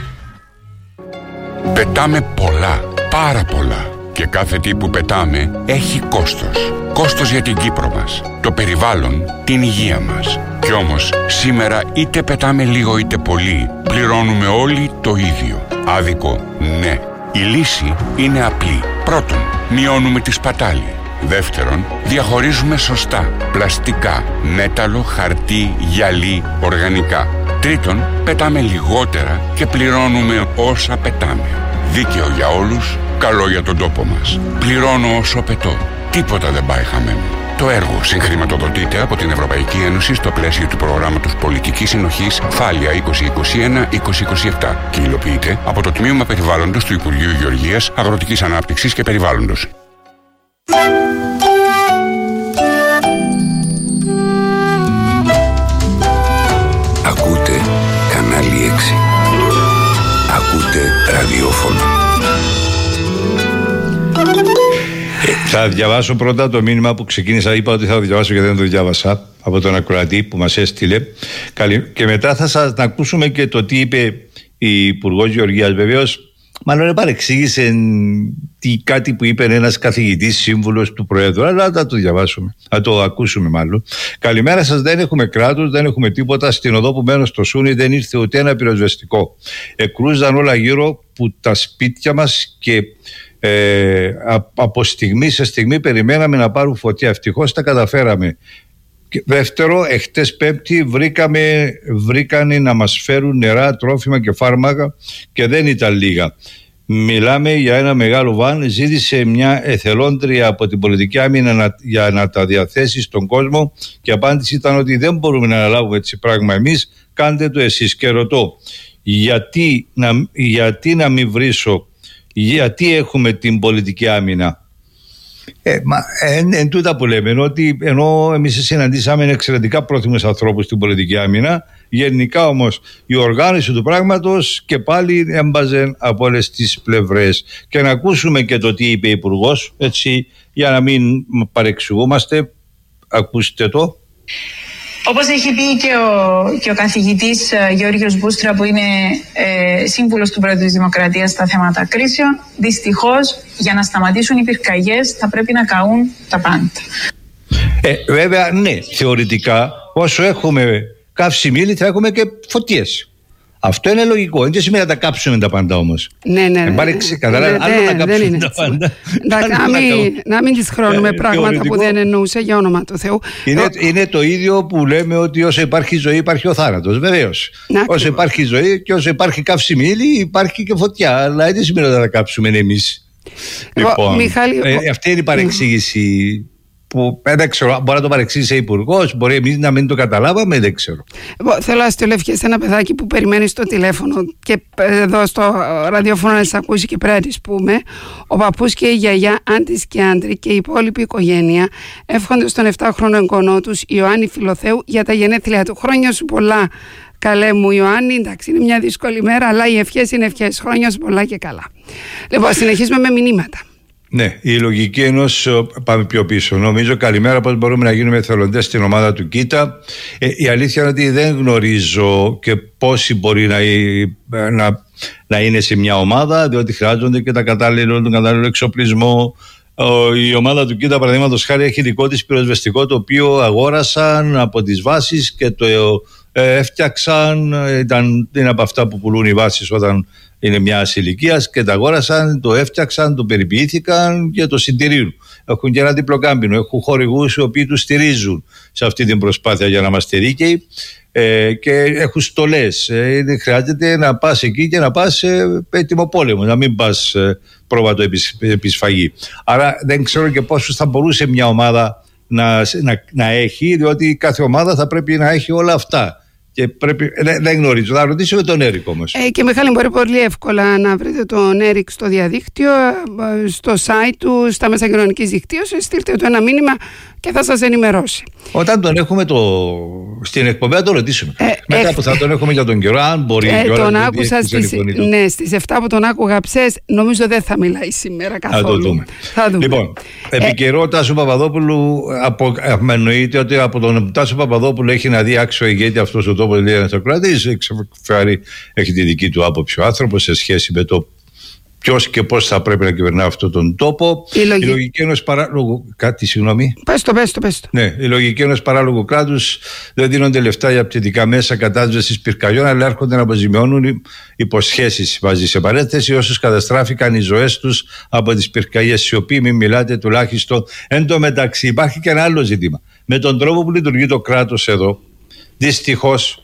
Πετάμε πολλά, πάρα πολλά. Και κάθε τι που πετάμε έχει κόστος. Κόστος για την Κύπρο μας, το περιβάλλον, την υγεία μας. Κι όμως σήμερα είτε πετάμε λίγο είτε πολύ, πληρώνουμε όλοι το ίδιο. Άδικο, ναι. Η λύση είναι απλή. Πρώτον, μειώνουμε τη σπατάλη. Δεύτερον, διαχωρίζουμε σωστά πλαστικά, μέταλλο, χαρτί, γυαλί, οργανικά. Τρίτον, πετάμε λιγότερα και πληρώνουμε όσα πετάμε. Δίκαιο για όλους, καλό για τον τόπο μας. Πληρώνω όσο πετώ. Τίποτα δεν πάει χαμένο. Το έργο συγχρηματοδοτείται από την Ευρωπαϊκή Ένωση στο πλαίσιο του προγράμματος Πολιτικής Συνοχής Φάλια 2021-2027 και υλοποιείται από το Τμήμα Περιβάλλοντος του Υπουργείου Γεωργίας, Αγροτικής Ανάπτυξης και Περιβάλλοντος. Ακούτε κανάλι 6. Ακούτε ραδιόφωνο. Θα διαβάσω πρώτα το μήνυμα που ξεκίνησα. Είπα ότι θα το διαβάσω και δεν το διάβασα, από τον ακροατή που μας έστειλε. Και μετά θα σας ακούσουμε και το τι είπε η Υπουργός Γεωργίας, βεβαίως, μάλλον παρεξήγησε κάτι που είπε ένας καθηγητής σύμβουλος του Προέδρου, αλλά θα το διαβάσουμε, θα το ακούσουμε μάλλον. Καλημέρα σας, δεν έχουμε κράτος, δεν έχουμε τίποτα. Στην οδό που μένω στο Σούνι δεν ήρθε ούτε ένα πυροσβεστικό. Εκρούζαν όλα γύρω που τα σπίτια μας και από στιγμή σε στιγμή περιμέναμε να πάρουν φωτιά. Ευτυχώς τα καταφέραμε. Και δεύτερο, εχτες Πέμπτη βρήκανε να μας φέρουν νερά, τρόφιμα και φάρμακα και δεν ήταν λίγα. Μιλάμε για ένα μεγάλο βαν. Ζήτησε μια εθελόντρια από την πολιτική άμυνα για να τα διαθέσει στον κόσμο και η απάντηση ήταν ότι δεν μπορούμε να αναλάβουμε έτσι πράγμα εμείς, κάντε το εσείς. Και ρωτώ, γιατί να μην βρίσω, γιατί έχουμε την πολιτική άμυνα? Εν τούτα που λέμε, ότι ενώ εμείς συναντήσαμε εξαιρετικά πρόθυμους ανθρώπους στην πολιτική άμυνα, γενικά όμως η οργάνωση του πράγματος και πάλι έμπαζε από όλες τις πλευρές. Και να ακούσουμε και το τι είπε η Υπουργός, έτσι, για να μην παρεξηγούμαστε. Ακούστε το. Όπως έχει πει και ο καθηγητής Γεώργιος Μπούστρα, που είναι σύμβουλος του Πρόεδρου της Δημοκρατίας στα θέματα κρίσεων, δυστυχώς για να σταματήσουν οι πυρκαγιές θα πρέπει να καούν τα πάντα. Βέβαια, ναι, θεωρητικά όσο έχουμε καύσιμη ύλη θα έχουμε και φωτιές. Αυτό είναι λογικό. Δεν σημαίνει να τα κάψουμε τα πάντα όμως. Ναι. Άλλο να κάψουμε τα πάντα. Να μην τις χρώνουμε πράγματα που δεν εννοούσε, για όνομα του Θεού. Είναι το ίδιο που λέμε ότι όσο υπάρχει ζωή υπάρχει ο θάνατος. Βεβαίως. Όσο υπάρχει ζωή και όσο υπάρχει καύσιμη ύλη υπάρχει και φωτιά. Αλλά δεν σημαίνει να τα κάψουμε εμείς. Λοιπόν, αυτή είναι η παρεξήγηση. Που δεν ξέρω, μπορεί να το παρεξήγησε ο Υπουργός, μπορεί εμείς να μην το καταλάβαμε, δεν ξέρω. Θέλω να στείλω ένα παιδάκι που περιμένει στο τηλέφωνο και εδώ στο ραδιόφωνο να σας ακούσει και πρέπει να της πούμε. Ο παππούς και η γιαγιά, άντης και άντρη και η υπόλοιπη οικογένεια εύχονται στον 7χρονο εγγονό τους Ιωάννη Φιλοθέου για τα γενέθλια του. Χρόνια σου πολλά, καλέ μου Ιωάννη. Εντάξει, είναι μια δύσκολη μέρα, αλλά οι ευχές είναι ευχές. Χρόνια σου πολλά και καλά. Λοιπόν, συνεχίζουμε με μηνύματα. Ναι, η λογική ενός, πάμε πιο πίσω. Νομίζω καλημέρα, πώς μπορούμε να γίνουμε εθελοντές στην ομάδα του Κίτα. Η αλήθεια είναι ότι δεν γνωρίζω και πόσοι μπορεί να είναι σε μια ομάδα, διότι χρειάζονται και τον κατάλληλο εξοπλισμό. Η ομάδα του Κίτα, παραδείγματος χάρη, έχει δικό της πυροσβεστικό, το οποίο αγόρασαν από τις βάσεις και το έφτιαξαν. Είναι από αυτά που πουλούν οι βάσεις όταν είναι μια ηλικία και τα αγόρασαν, το έφτιαξαν, το περιποιήθηκαν και το συντηρούν. Έχουν και ένα διπλοκάμπινο, έχουν χορηγούς οι οποίοι τους στηρίζουν σε αυτή την προσπάθεια για να είμαστε δίκαιοι και έχουν στολές. Χρειάζεται να πας εκεί και να πας έτοιμο πόλεμο, να μην πας πρόβατο επισφαγή. Άρα δεν ξέρω και πόσους θα μπορούσε μια ομάδα να έχει, διότι κάθε ομάδα θα πρέπει να έχει όλα αυτά. Και δεν γνωρίζω, θα ρωτήσω τον Έρικ όμως. Και Μιχάλη, μπορεί πολύ εύκολα να βρείτε τον Έρικ στο διαδίκτυο, στο site του, στα μέσα κοινωνικής δικτύωσης. Στείλτε του ένα μήνυμα και θα σας ενημερώσει. Όταν τον έχουμε στην εκπομπή θα το ρωτήσουμε. Μετά που θα τον έχουμε για τον καιρό, αν μπορεί τον άκουσα στις 7 που τον άκουγα ψες, νομίζω δεν θα μιλάει σήμερα καθόλου. Θα το δούμε. Λοιπόν, επί καιρό Τάσο Παπαδόπουλου, εννοείται ότι από τον Τάσο Παπαδόπουλου έχει να δει άξιο ηγέτη αυτός ο τόπος, λέει ένας Σοκράτης. Έχει τη δική του άποψη ο άνθρωπος σε σχέση με το ποιος και πώς θα πρέπει να κυβερνά αυτόν τον τόπο. Η λογική ενός παράλογου. Κάτι, συγγνώμη. Πες το. Ναι, η λογική ενός παράλογου κράτους, δεν δίνονται λεφτά για πτυτικά μέσα κατάσβεσης πυρκαγιών, αλλά έρχονται να αποζημιώνουν υποσχέσεις. Βάζει σε παρένθεση όσους καταστράφηκαν οι ζωές τους από τις πυρκαγιές. Σιωπή, μην μιλάτε τουλάχιστον. Εν τω μεταξύ, υπάρχει και ένα άλλο ζήτημα. Με τον τρόπο που λειτουργεί το κράτος εδώ, δυστυχώς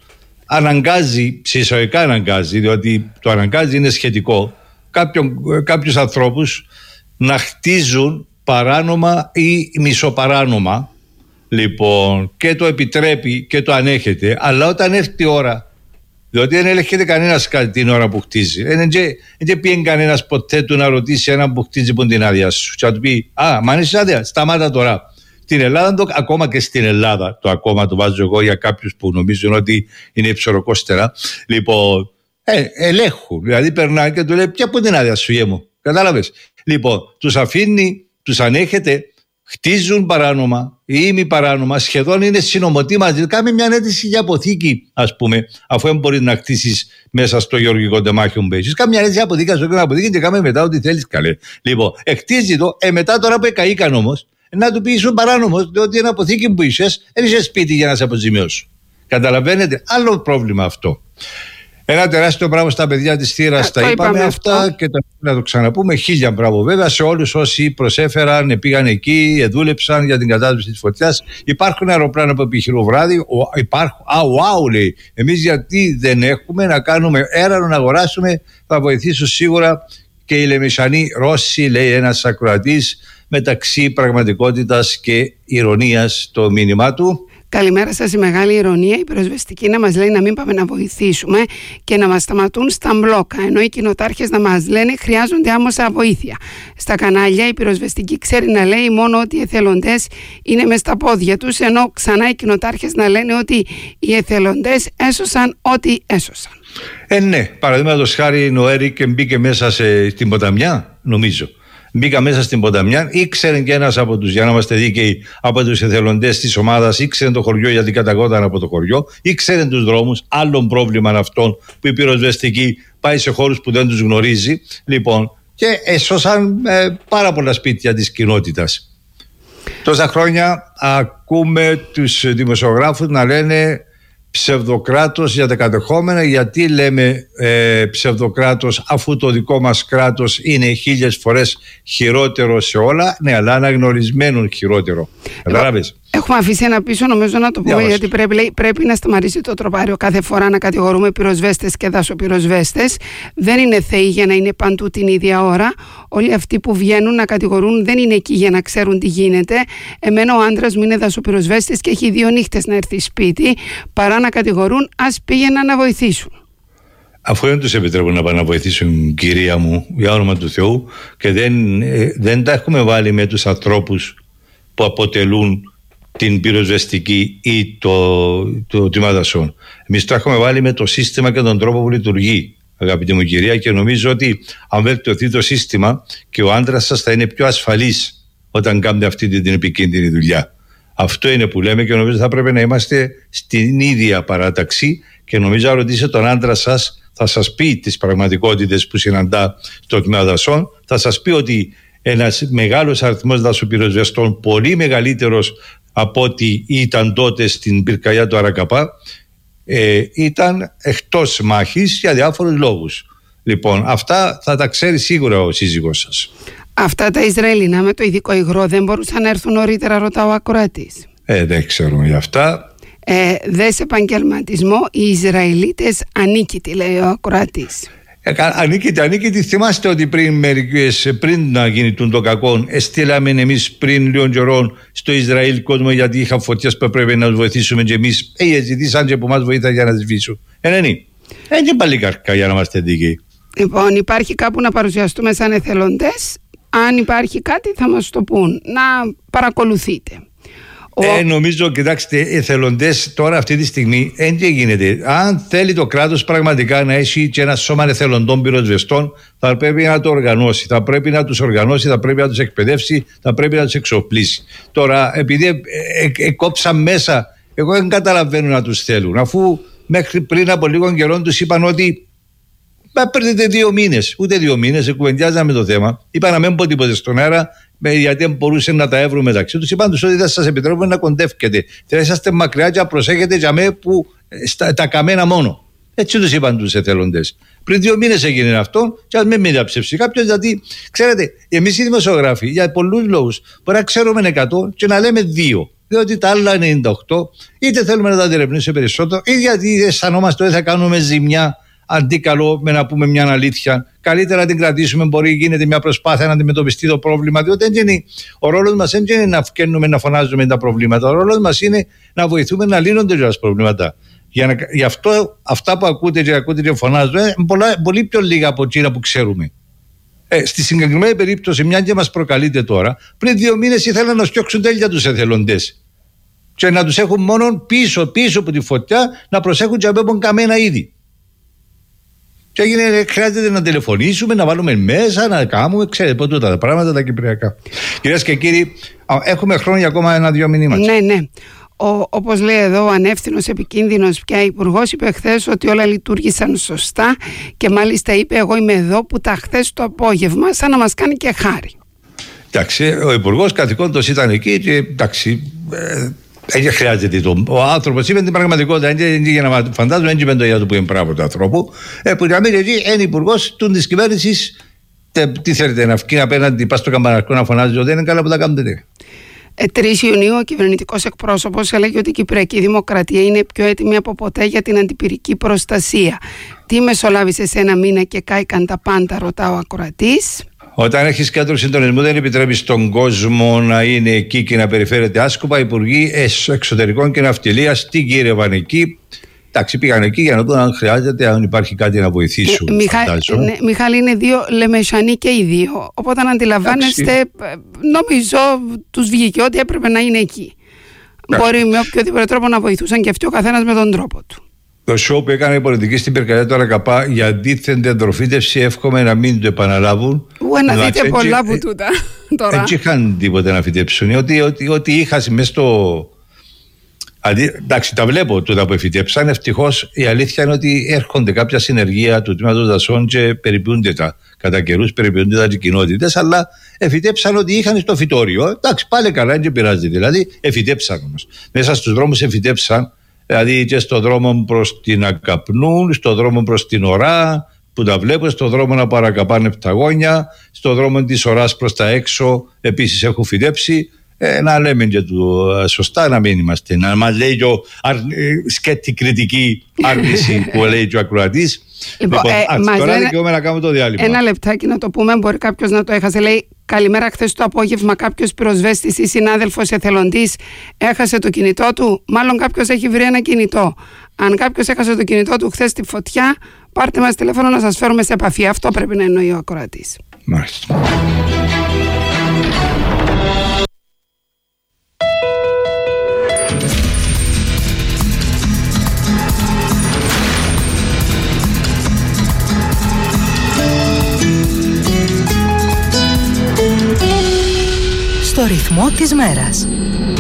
ψυχολογικά αναγκάζει, διότι το αναγκάζει είναι σχετικό, κάποιους ανθρώπους να χτίζουν παράνομα ή μισοπαράνομα, λοιπόν, και το επιτρέπει και το ανέχεται, αλλά όταν έρθει η ώρα, διότι δεν ελέγχεται κανένας την ώρα που χτίζει, δεν πήγαινε κανένας ποτέ του να ρωτήσει έναν που χτίζει που την άδεια σου και να του πει μα αν είσαι άδεια, σταμάτα τώρα. Στην Ελλάδα, ακόμα και στην Ελλάδα, το ακόμα το βάζω εγώ για κάποιους που νομίζουν ότι είναι ψωροκόστερα, λοιπόν, ελέγχουν. Δηλαδή περνάει και του λέει: ποια που την άδεια σου, γε μου. Κατάλαβες. Λοιπόν, τους αφήνει, τους ανέχεται, χτίζουν παράνομα ή ημιπαράνομα, σχεδόν είναι συνομωτήμα. Κάμε μια αίτηση για αποθήκη, ας πούμε, αφού δεν μπορεί να χτίσεις μέσα στο γεωργικό τεμάχιο που έχεις. Κάμε μια αίτηση για αποθήκη, στο γεωργικό αποθήκη και κάμε μετά ό,τι θέλεις, καλέ. Λοιπόν, χτίζει το, μετά τώρα που καήκαν όμως, να του πει ήσουν παράνομος, διότι είναι αποθήκη που είσαι, δεν είσαι σπίτι για να σε αποζημιώσουν. Καταλαβαίνετε, άλλο πρόβλημα αυτό. Ένα τεράστιο μπράβο στα παιδιά της Θήρας, τα είπαμε αυτά και να το ξαναπούμε. 1000 μπράβο βέβαια σε όλους όσοι προσέφεραν, πήγαν εκεί, δούλεψαν για την κατάσβεση της φωτιάς. Υπάρχουν αεροπλάνα που επιχειρούν βράδυ. Wow, λέει. Εμείς γιατί δεν έχουμε να κάνουμε έρανο, να αγοράσουμε, θα βοηθήσουν σίγουρα και οι Λεμεσανοί Ρώσοι, λέει ένας ακροατής, μεταξύ πραγματικότητας και ηρωνίας το μήνυμά του. Καλημέρα σας, η μεγάλη ηρωνία, η πυροσβεστική να μας λέει να μην πάμε να βοηθήσουμε και να μας σταματούν στα μπλόκα, ενώ οι κοινοτάρχες να μας λένε χρειάζονται άμεσα βοήθεια. Στα κανάλια η πυροσβεστική ξέρει να λέει μόνο ότι οι εθελοντές είναι μες στα πόδια τους, ενώ ξανά οι κοινοτάρχες να λένε ότι οι εθελοντές έσωσαν ό,τι έσωσαν. Ναι, παραδείγματος χάρη ο Έρικ μπήκε μέσα στην ποταμιά, νομίζω. Μπήκα μέσα στην ποταμιά, ήξερε και ένας από τους, για να είμαστε δίκαιοι, από τους εθελοντές της ομάδας, ήξερε το χωριό γιατί καταγόταν από το χωριό, ήξερε τους δρόμους, άλλον πρόβλημα αυτόν που η πυροσβεστική πάει σε χώρους που δεν τους γνωρίζει, λοιπόν, και έσωσαν πάρα πολλά σπίτια της κοινότητας. Τόσα χρόνια ακούμε τους δημοσιογράφους να λένε ψευδοκράτος για τα κατεχόμενα. Γιατί λέμε ψευδοκράτος αφού το δικό μας κράτος είναι 1000 φορές χειρότερο σε όλα? Ναι, αλλά αναγνωρισμένον χειρότερο. Καταλάβες. Έχουμε αφήσει ένα πίσω, νομίζω να το πούμε, γιατί πρέπει να σταματήσει το τροπάριο κάθε φορά να κατηγορούμε πυροσβέστες και δασοπυροσβέστες. Δεν είναι θεοί για να είναι παντού την ίδια ώρα. Όλοι αυτοί που βγαίνουν να κατηγορούν δεν είναι εκεί για να ξέρουν τι γίνεται. Εμένα ο άντρας μου είναι δασοπυροσβέστης και έχει 2 νύχτες να έρθει σπίτι, παρά να κατηγορούν, ας πήγαιναν να βοηθήσουν. Αφού δεν τους επιτρέπουν να πάνε να βοηθήσουν, κυρία μου, για όνομα του Θεού, και δεν τα έχουμε βάλει με τους ανθρώπους που αποτελούν την πυροσβεστική ή το τμήμα δασών. Εμείς το έχουμε βάλει με το σύστημα και τον τρόπο που λειτουργεί, αγαπητή μου κυρία, και νομίζω ότι αν βελτιωθεί το σύστημα και ο άντρας σας θα είναι πιο ασφαλής όταν κάνετε αυτή την επικίνδυνη δουλειά. Αυτό είναι που λέμε και νομίζω θα πρέπει να είμαστε στην ίδια παράταξη, και νομίζω αν ρωτήσετε τον άντρα σας θα σας πει τις πραγματικότητες που συναντά στο τμήμα δασών, θα σας πει ότι ένας μεγάλος αριθμός δασοπυροσβεστών, πολύ μεγαλύτερος από ό,τι ήταν τότε στην πυρκαγιά του Αρακαπά, ήταν εκτός μάχης για διάφορους λόγους. Λοιπόν, αυτά θα τα ξέρει σίγουρα ο σύζυγός σας. Αυτά τα Ισραηλινά με το ειδικό υγρό δεν μπορούσαν να έρθουν νωρίτερα, ρωτάω ακροατής. Δεν ξέρουμε για αυτά. Δες επαγγελματισμό, οι Ισραηλίτες ανίκητοι, λέει ο ακροατής. Ανίκητη, θυμάστε ότι πριν να γίνει το κακό, στείλαμε εμείς πριν λίγο καιρό στο Ισραήλ κόσμο, γιατί είχαν φωτιές που πρέπει να τους βοηθήσουμε και εμείς. Ζητήσαν και από εμάς βοήθεια για να τις σβήσουν. Είναι και πάλι καρκά, για να είμαστε δίκαιοι. Λοιπόν, υπάρχει κάπου να παρουσιαστούμε σαν εθελοντές? Αν υπάρχει κάτι θα μας το πούν, να παρακολουθείτε. Νομίζω, κοιτάξτε, εθελοντές τώρα αυτή τη στιγμή δεν γίνεται. Αν θέλει το κράτος πραγματικά να έχει και ένα σώμα εθελοντών πυροσβεστών, θα πρέπει να το οργανώσει. Θα πρέπει να τους οργανώσει, θα πρέπει να τους εκπαιδεύσει, θα πρέπει να τους εξοπλίσει. Τώρα, επειδή κόψαν μέσα, εγώ δεν καταλαβαίνω να τους θέλουν. Αφού μέχρι πριν από λίγο καιρό τους είπαν ότι παίρνετε 2 μήνες. Ούτε 2 μήνες, κουβεντιάζαμε το θέμα. Είπαν να μην πω τίποτε στον αέρα, γιατί μπορούσαν να τα έβρουν μεταξύ τους. Είπαν τους ότι δεν σας επιτρέπουμε να κοντεύκετε. Θα είσαστε μακριά και να προσέχετε για μέ που τα καμένα μόνο. Έτσι τους είπαν τους εθελοντές. Πριν 2 μήνες έγινε αυτό, και ας μην με διαψεύσει κάποιος, γιατί ξέρετε, εμείς οι δημοσιογράφοι για πολλούς λόγους μπορεί να ξέρουμε 100 και να λέμε 2. Διότι τα άλλα 98 είτε θέλουμε να τα διερευνήσουμε περισσότερο, ή γιατί αισθανόμαστε ότι θα κάνουμε ζημιά. Αντί καλό με να πούμε μια αλήθεια, καλύτερα να την κρατήσουμε. Μπορεί γίνεται μια προσπάθεια να αντιμετωπιστεί το πρόβλημα. Διότι ο ρόλος μας δεν είναι να φκαίνουμε να φωνάζουμε τα προβλήματα. Ο ρόλος μας είναι να βοηθούμε να λύνονται τα προβλήματα. Γι' αυτό αυτά που ακούτε και φωνάζουμε πολύ πιο λίγα από εκείνα που ξέρουμε. Στη συγκεκριμένη περίπτωση, μια και μας προκαλείται τώρα, πριν 2 μήνες ήθελαν να στιώξουν τέλεια τους εθελοντές. Και να τους έχουν μόνο πίσω από τη φωτιά, να προσέχουν και απ' καμένα είδη. Και έγινε, χρειάζεται να τηλεφωνήσουμε, να βάλουμε μέσα, να κάνουμε, ξέρετε, πότε τα πράγματα τα κυπριακά. Κυρίες και κύριοι, έχουμε χρόνο για ακόμα 1-2 μηνύματα. Ναι. Όπως λέει εδώ ο ανεύθυνος επικίνδυνος πια υπουργός, είπε χθες ότι όλα λειτουργήσαν σωστά και μάλιστα είπε εγώ είμαι εδώ που τα χθες το απόγευμα, σαν να μας κάνει και χάρη. Εντάξει, ο υπουργός καθηκόντως ήταν εκεί και εντάξει, δεν χρειάζεται ο άνθρωπος, είπε την πραγματικότητα, για να φαντάζομαι δεν είπε το για το που είναι πράγμα του ανθρώπου, που για μένα είναι υπουργός της κυβέρνησης. Τι θέλετε, να βγει απέναντι, πας στο καμπαναρκό να φωνάζει ότι δεν είναι καλά που τα κάνετε. 3 Ιουνίου ο κυβερνητικός εκπρόσωπος έλεγε ότι η Κυπριακή Δημοκρατία είναι πιο έτοιμη από ποτέ για την αντιπυρική προστασία. Τι μεσολάβησε σε 1 μήνα και κάηκαν τα πάντα, ρωτά ο ακροατής. Όταν έχεις κέντρο συντονισμού, δεν επιτρέπεις στον κόσμο να είναι εκεί και να περιφέρεται άσκοπα. Οι υπουργοί εξωτερικών και ναυτιλίας τι γύρευαν εκεί. Εντάξει, πήγαν εκεί για να δουν αν χρειάζεται, αν υπάρχει κάτι να βοηθήσουν. Μιχάλη, είναι 2 λεμεσανοί και οι 2. Οπότε αν αντιλαμβάνεστε, νομίζω τους βγήκε ότι έπρεπε να είναι εκεί. Μπορεί με οποιοδήποτε τρόπο να βοηθούσαν και αυτοί ο καθένας με τον τρόπο του. Το σοου που έκανε η πολιτική στην πυρκαγιά του Αρακαπά για αντίθετη αντροφύτευση, εύχομαι να μην το επαναλάβουν. Να δείτε πολλά από τούτα τώρα. Δεν είχαν τίποτα να φυτέψουν. Ότι είχα μέσα στο. Εντάξει, τα βλέπω τούτα που εφητέψαν. Ευτυχώς η αλήθεια είναι ότι έρχονται κάποια συνεργεία του τμήματος δασών και περιποιούνται κατά καιρούς, περιποιούνται τα κοινότητες, αλλά εφητέψαν ότι είχαν στο φυτόριο. Εντάξει, πάλι καλά, δεν πειράζει. Δηλαδή, εφητέψαν όμως. Μέσα στους δρόμους εφητέψαν, δηλαδή και στον δρόμο προς την Ακαπνούν, στον δρόμο προς την Ορά, που τα βλέπω, στον δρόμο να παρακαπάνε Πταγόνια, στον δρόμο της Οράς προς τα έξω επίσης έχουν φυτέψει. Να λέμε και του σωστά, να μην είμαστε. Να μας λέει και σκέτη κριτική άρνηση που λέει και ο ακροατής. Τώρα δικαιούμαι να κάνουμε το διάλειμμα. 1 λεπτάκι να το πούμε, μπορεί κάποιος να το έχασε. Λέει καλημέρα, χθες το απόγευμα κάποιος πυροσβέστης ή συνάδελφος εθελοντής έχασε το κινητό του. Μάλλον κάποιος έχει βρει ένα κινητό. Αν κάποιος έχασε το κινητό του χθες στη φωτιά, πάρτε μας τηλέφωνο να σας φέρουμε σε επαφή. Αυτό πρέπει να εννοεί ο ακροατής. Μάλιστα. Στο ρυθμό της μέρας.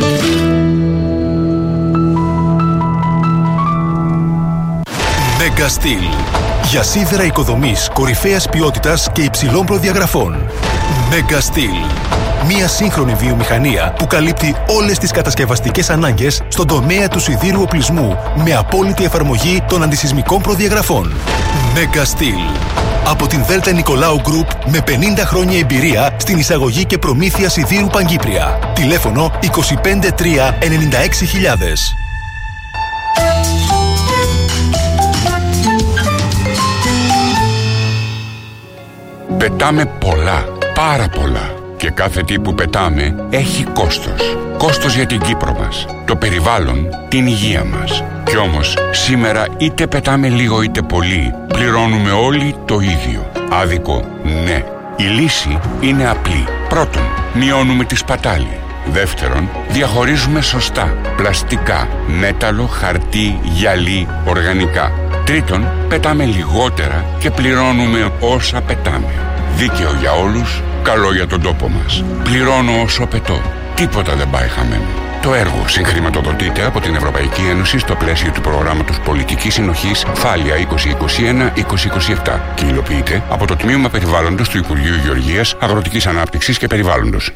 Megastil. Για σίδερα οικοδομής κορυφαίας ποιότητας και υψηλών προδιαγραφών. Megastil. Μια σύγχρονη βιομηχανία που καλύπτει όλες τις κατασκευαστικές ανάγκες στον τομέα του σιδήρου οπλισμού με απόλυτη εφαρμογή των αντισυσμικών προδιαγραφών. Megastil. Από την Δέλτα Νικολάου Γκρουπ με 50 χρόνια εμπειρία στην εισαγωγή και προμήθεια σιδήρου Παγκύπρια. Τηλέφωνο 253 96.000. Πετάμε πολλά, πάρα πολλά. Και κάθε τι που πετάμε έχει κόστος. Κόστος για την Κύπρο μας, το περιβάλλον, την υγεία μας. Κι όμως σήμερα είτε πετάμε λίγο είτε πολύ, πληρώνουμε όλοι το ίδιο. Άδικο, ναι. Η λύση είναι απλή. Πρώτον, μειώνουμε τη σπατάλη. Δεύτερον, διαχωρίζουμε σωστά πλαστικά, μέταλλο, χαρτί, γυαλί, οργανικά. Τρίτον, πετάμε λιγότερα και πληρώνουμε όσα πετάμε. Δίκαιο για όλους, καλό για τον τόπο μας. Πληρώνω όσο πετώ. Τίποτα δεν πάει χαμένο. Το έργο συγχρηματοδοτείται από την Ευρωπαϊκή Ένωση στο πλαίσιο του προγράμματος Πολιτικής Συνοχής Φάλια 2021-2027 και υλοποιείται από το Τμήμα Περιβάλλοντος του Υπουργείου Γεωργίας, Αγροτικής Ανάπτυξης και Περιβάλλοντος.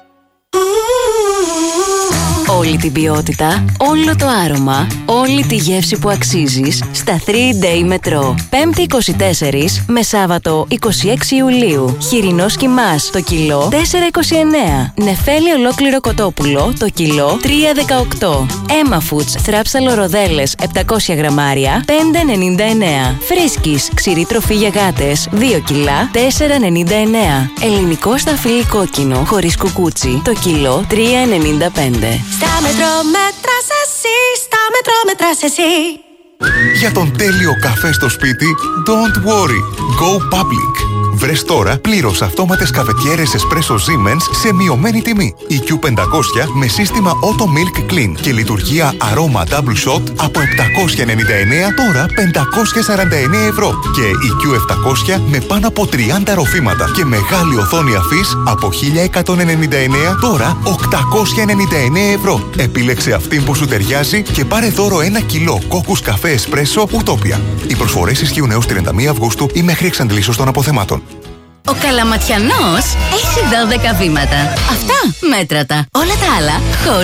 Όλη την ποιότητα, όλο το άρωμα, όλη τη γεύση που αξίζεις στα 3-Day Metro. 5η 24 με Σάββατο 26 Ιουλίου. Χοιρινός κιμάς το κιλό 4,29. Νεφέλι ολόκληρο κοτόπουλο το κιλό 3,18. Emma Foods θράψαλο ροδέλες 700 γραμμάρια 5,99. Φρίσκης ξηρή τροφή για γάτες 2 κιλά 4,99. Ελληνικό σταφύλι κόκκινο χωρίς κουκούτσι το κιλό 3,95. Στα Μετρό μέτρας εσύ, στα Μετρό μέτρας εσύ. Για τον τέλειο καφέ στο σπίτι, don't worry, go public. Βρες τώρα πλήρως αυτόματες καφετιέρες εσπρέσο Siemens σε μειωμένη τιμή. Η Q500 με σύστημα Auto Milk Clean και λειτουργία αρώμα Double Shot από 799 τώρα 549 ευρώ. Και η Q700 με πάνω από 30 ροφήματα και μεγάλη οθόνη αφής από 1199 τώρα 899 ευρώ. Επίλεξε αυτήν που σου ταιριάζει και πάρε δώρο 1 κιλό κόκκους καφέ εσπρέσο Utopia. Οι προσφορές ισχύουν έως 31 Αυγούστου ή μέχρι εξαντλήσεως των αποθεμάτων. Ο Καλαματιανός έχει 12 βήματα. Αυτά μέτρατα. Όλα τα άλλα χωρίς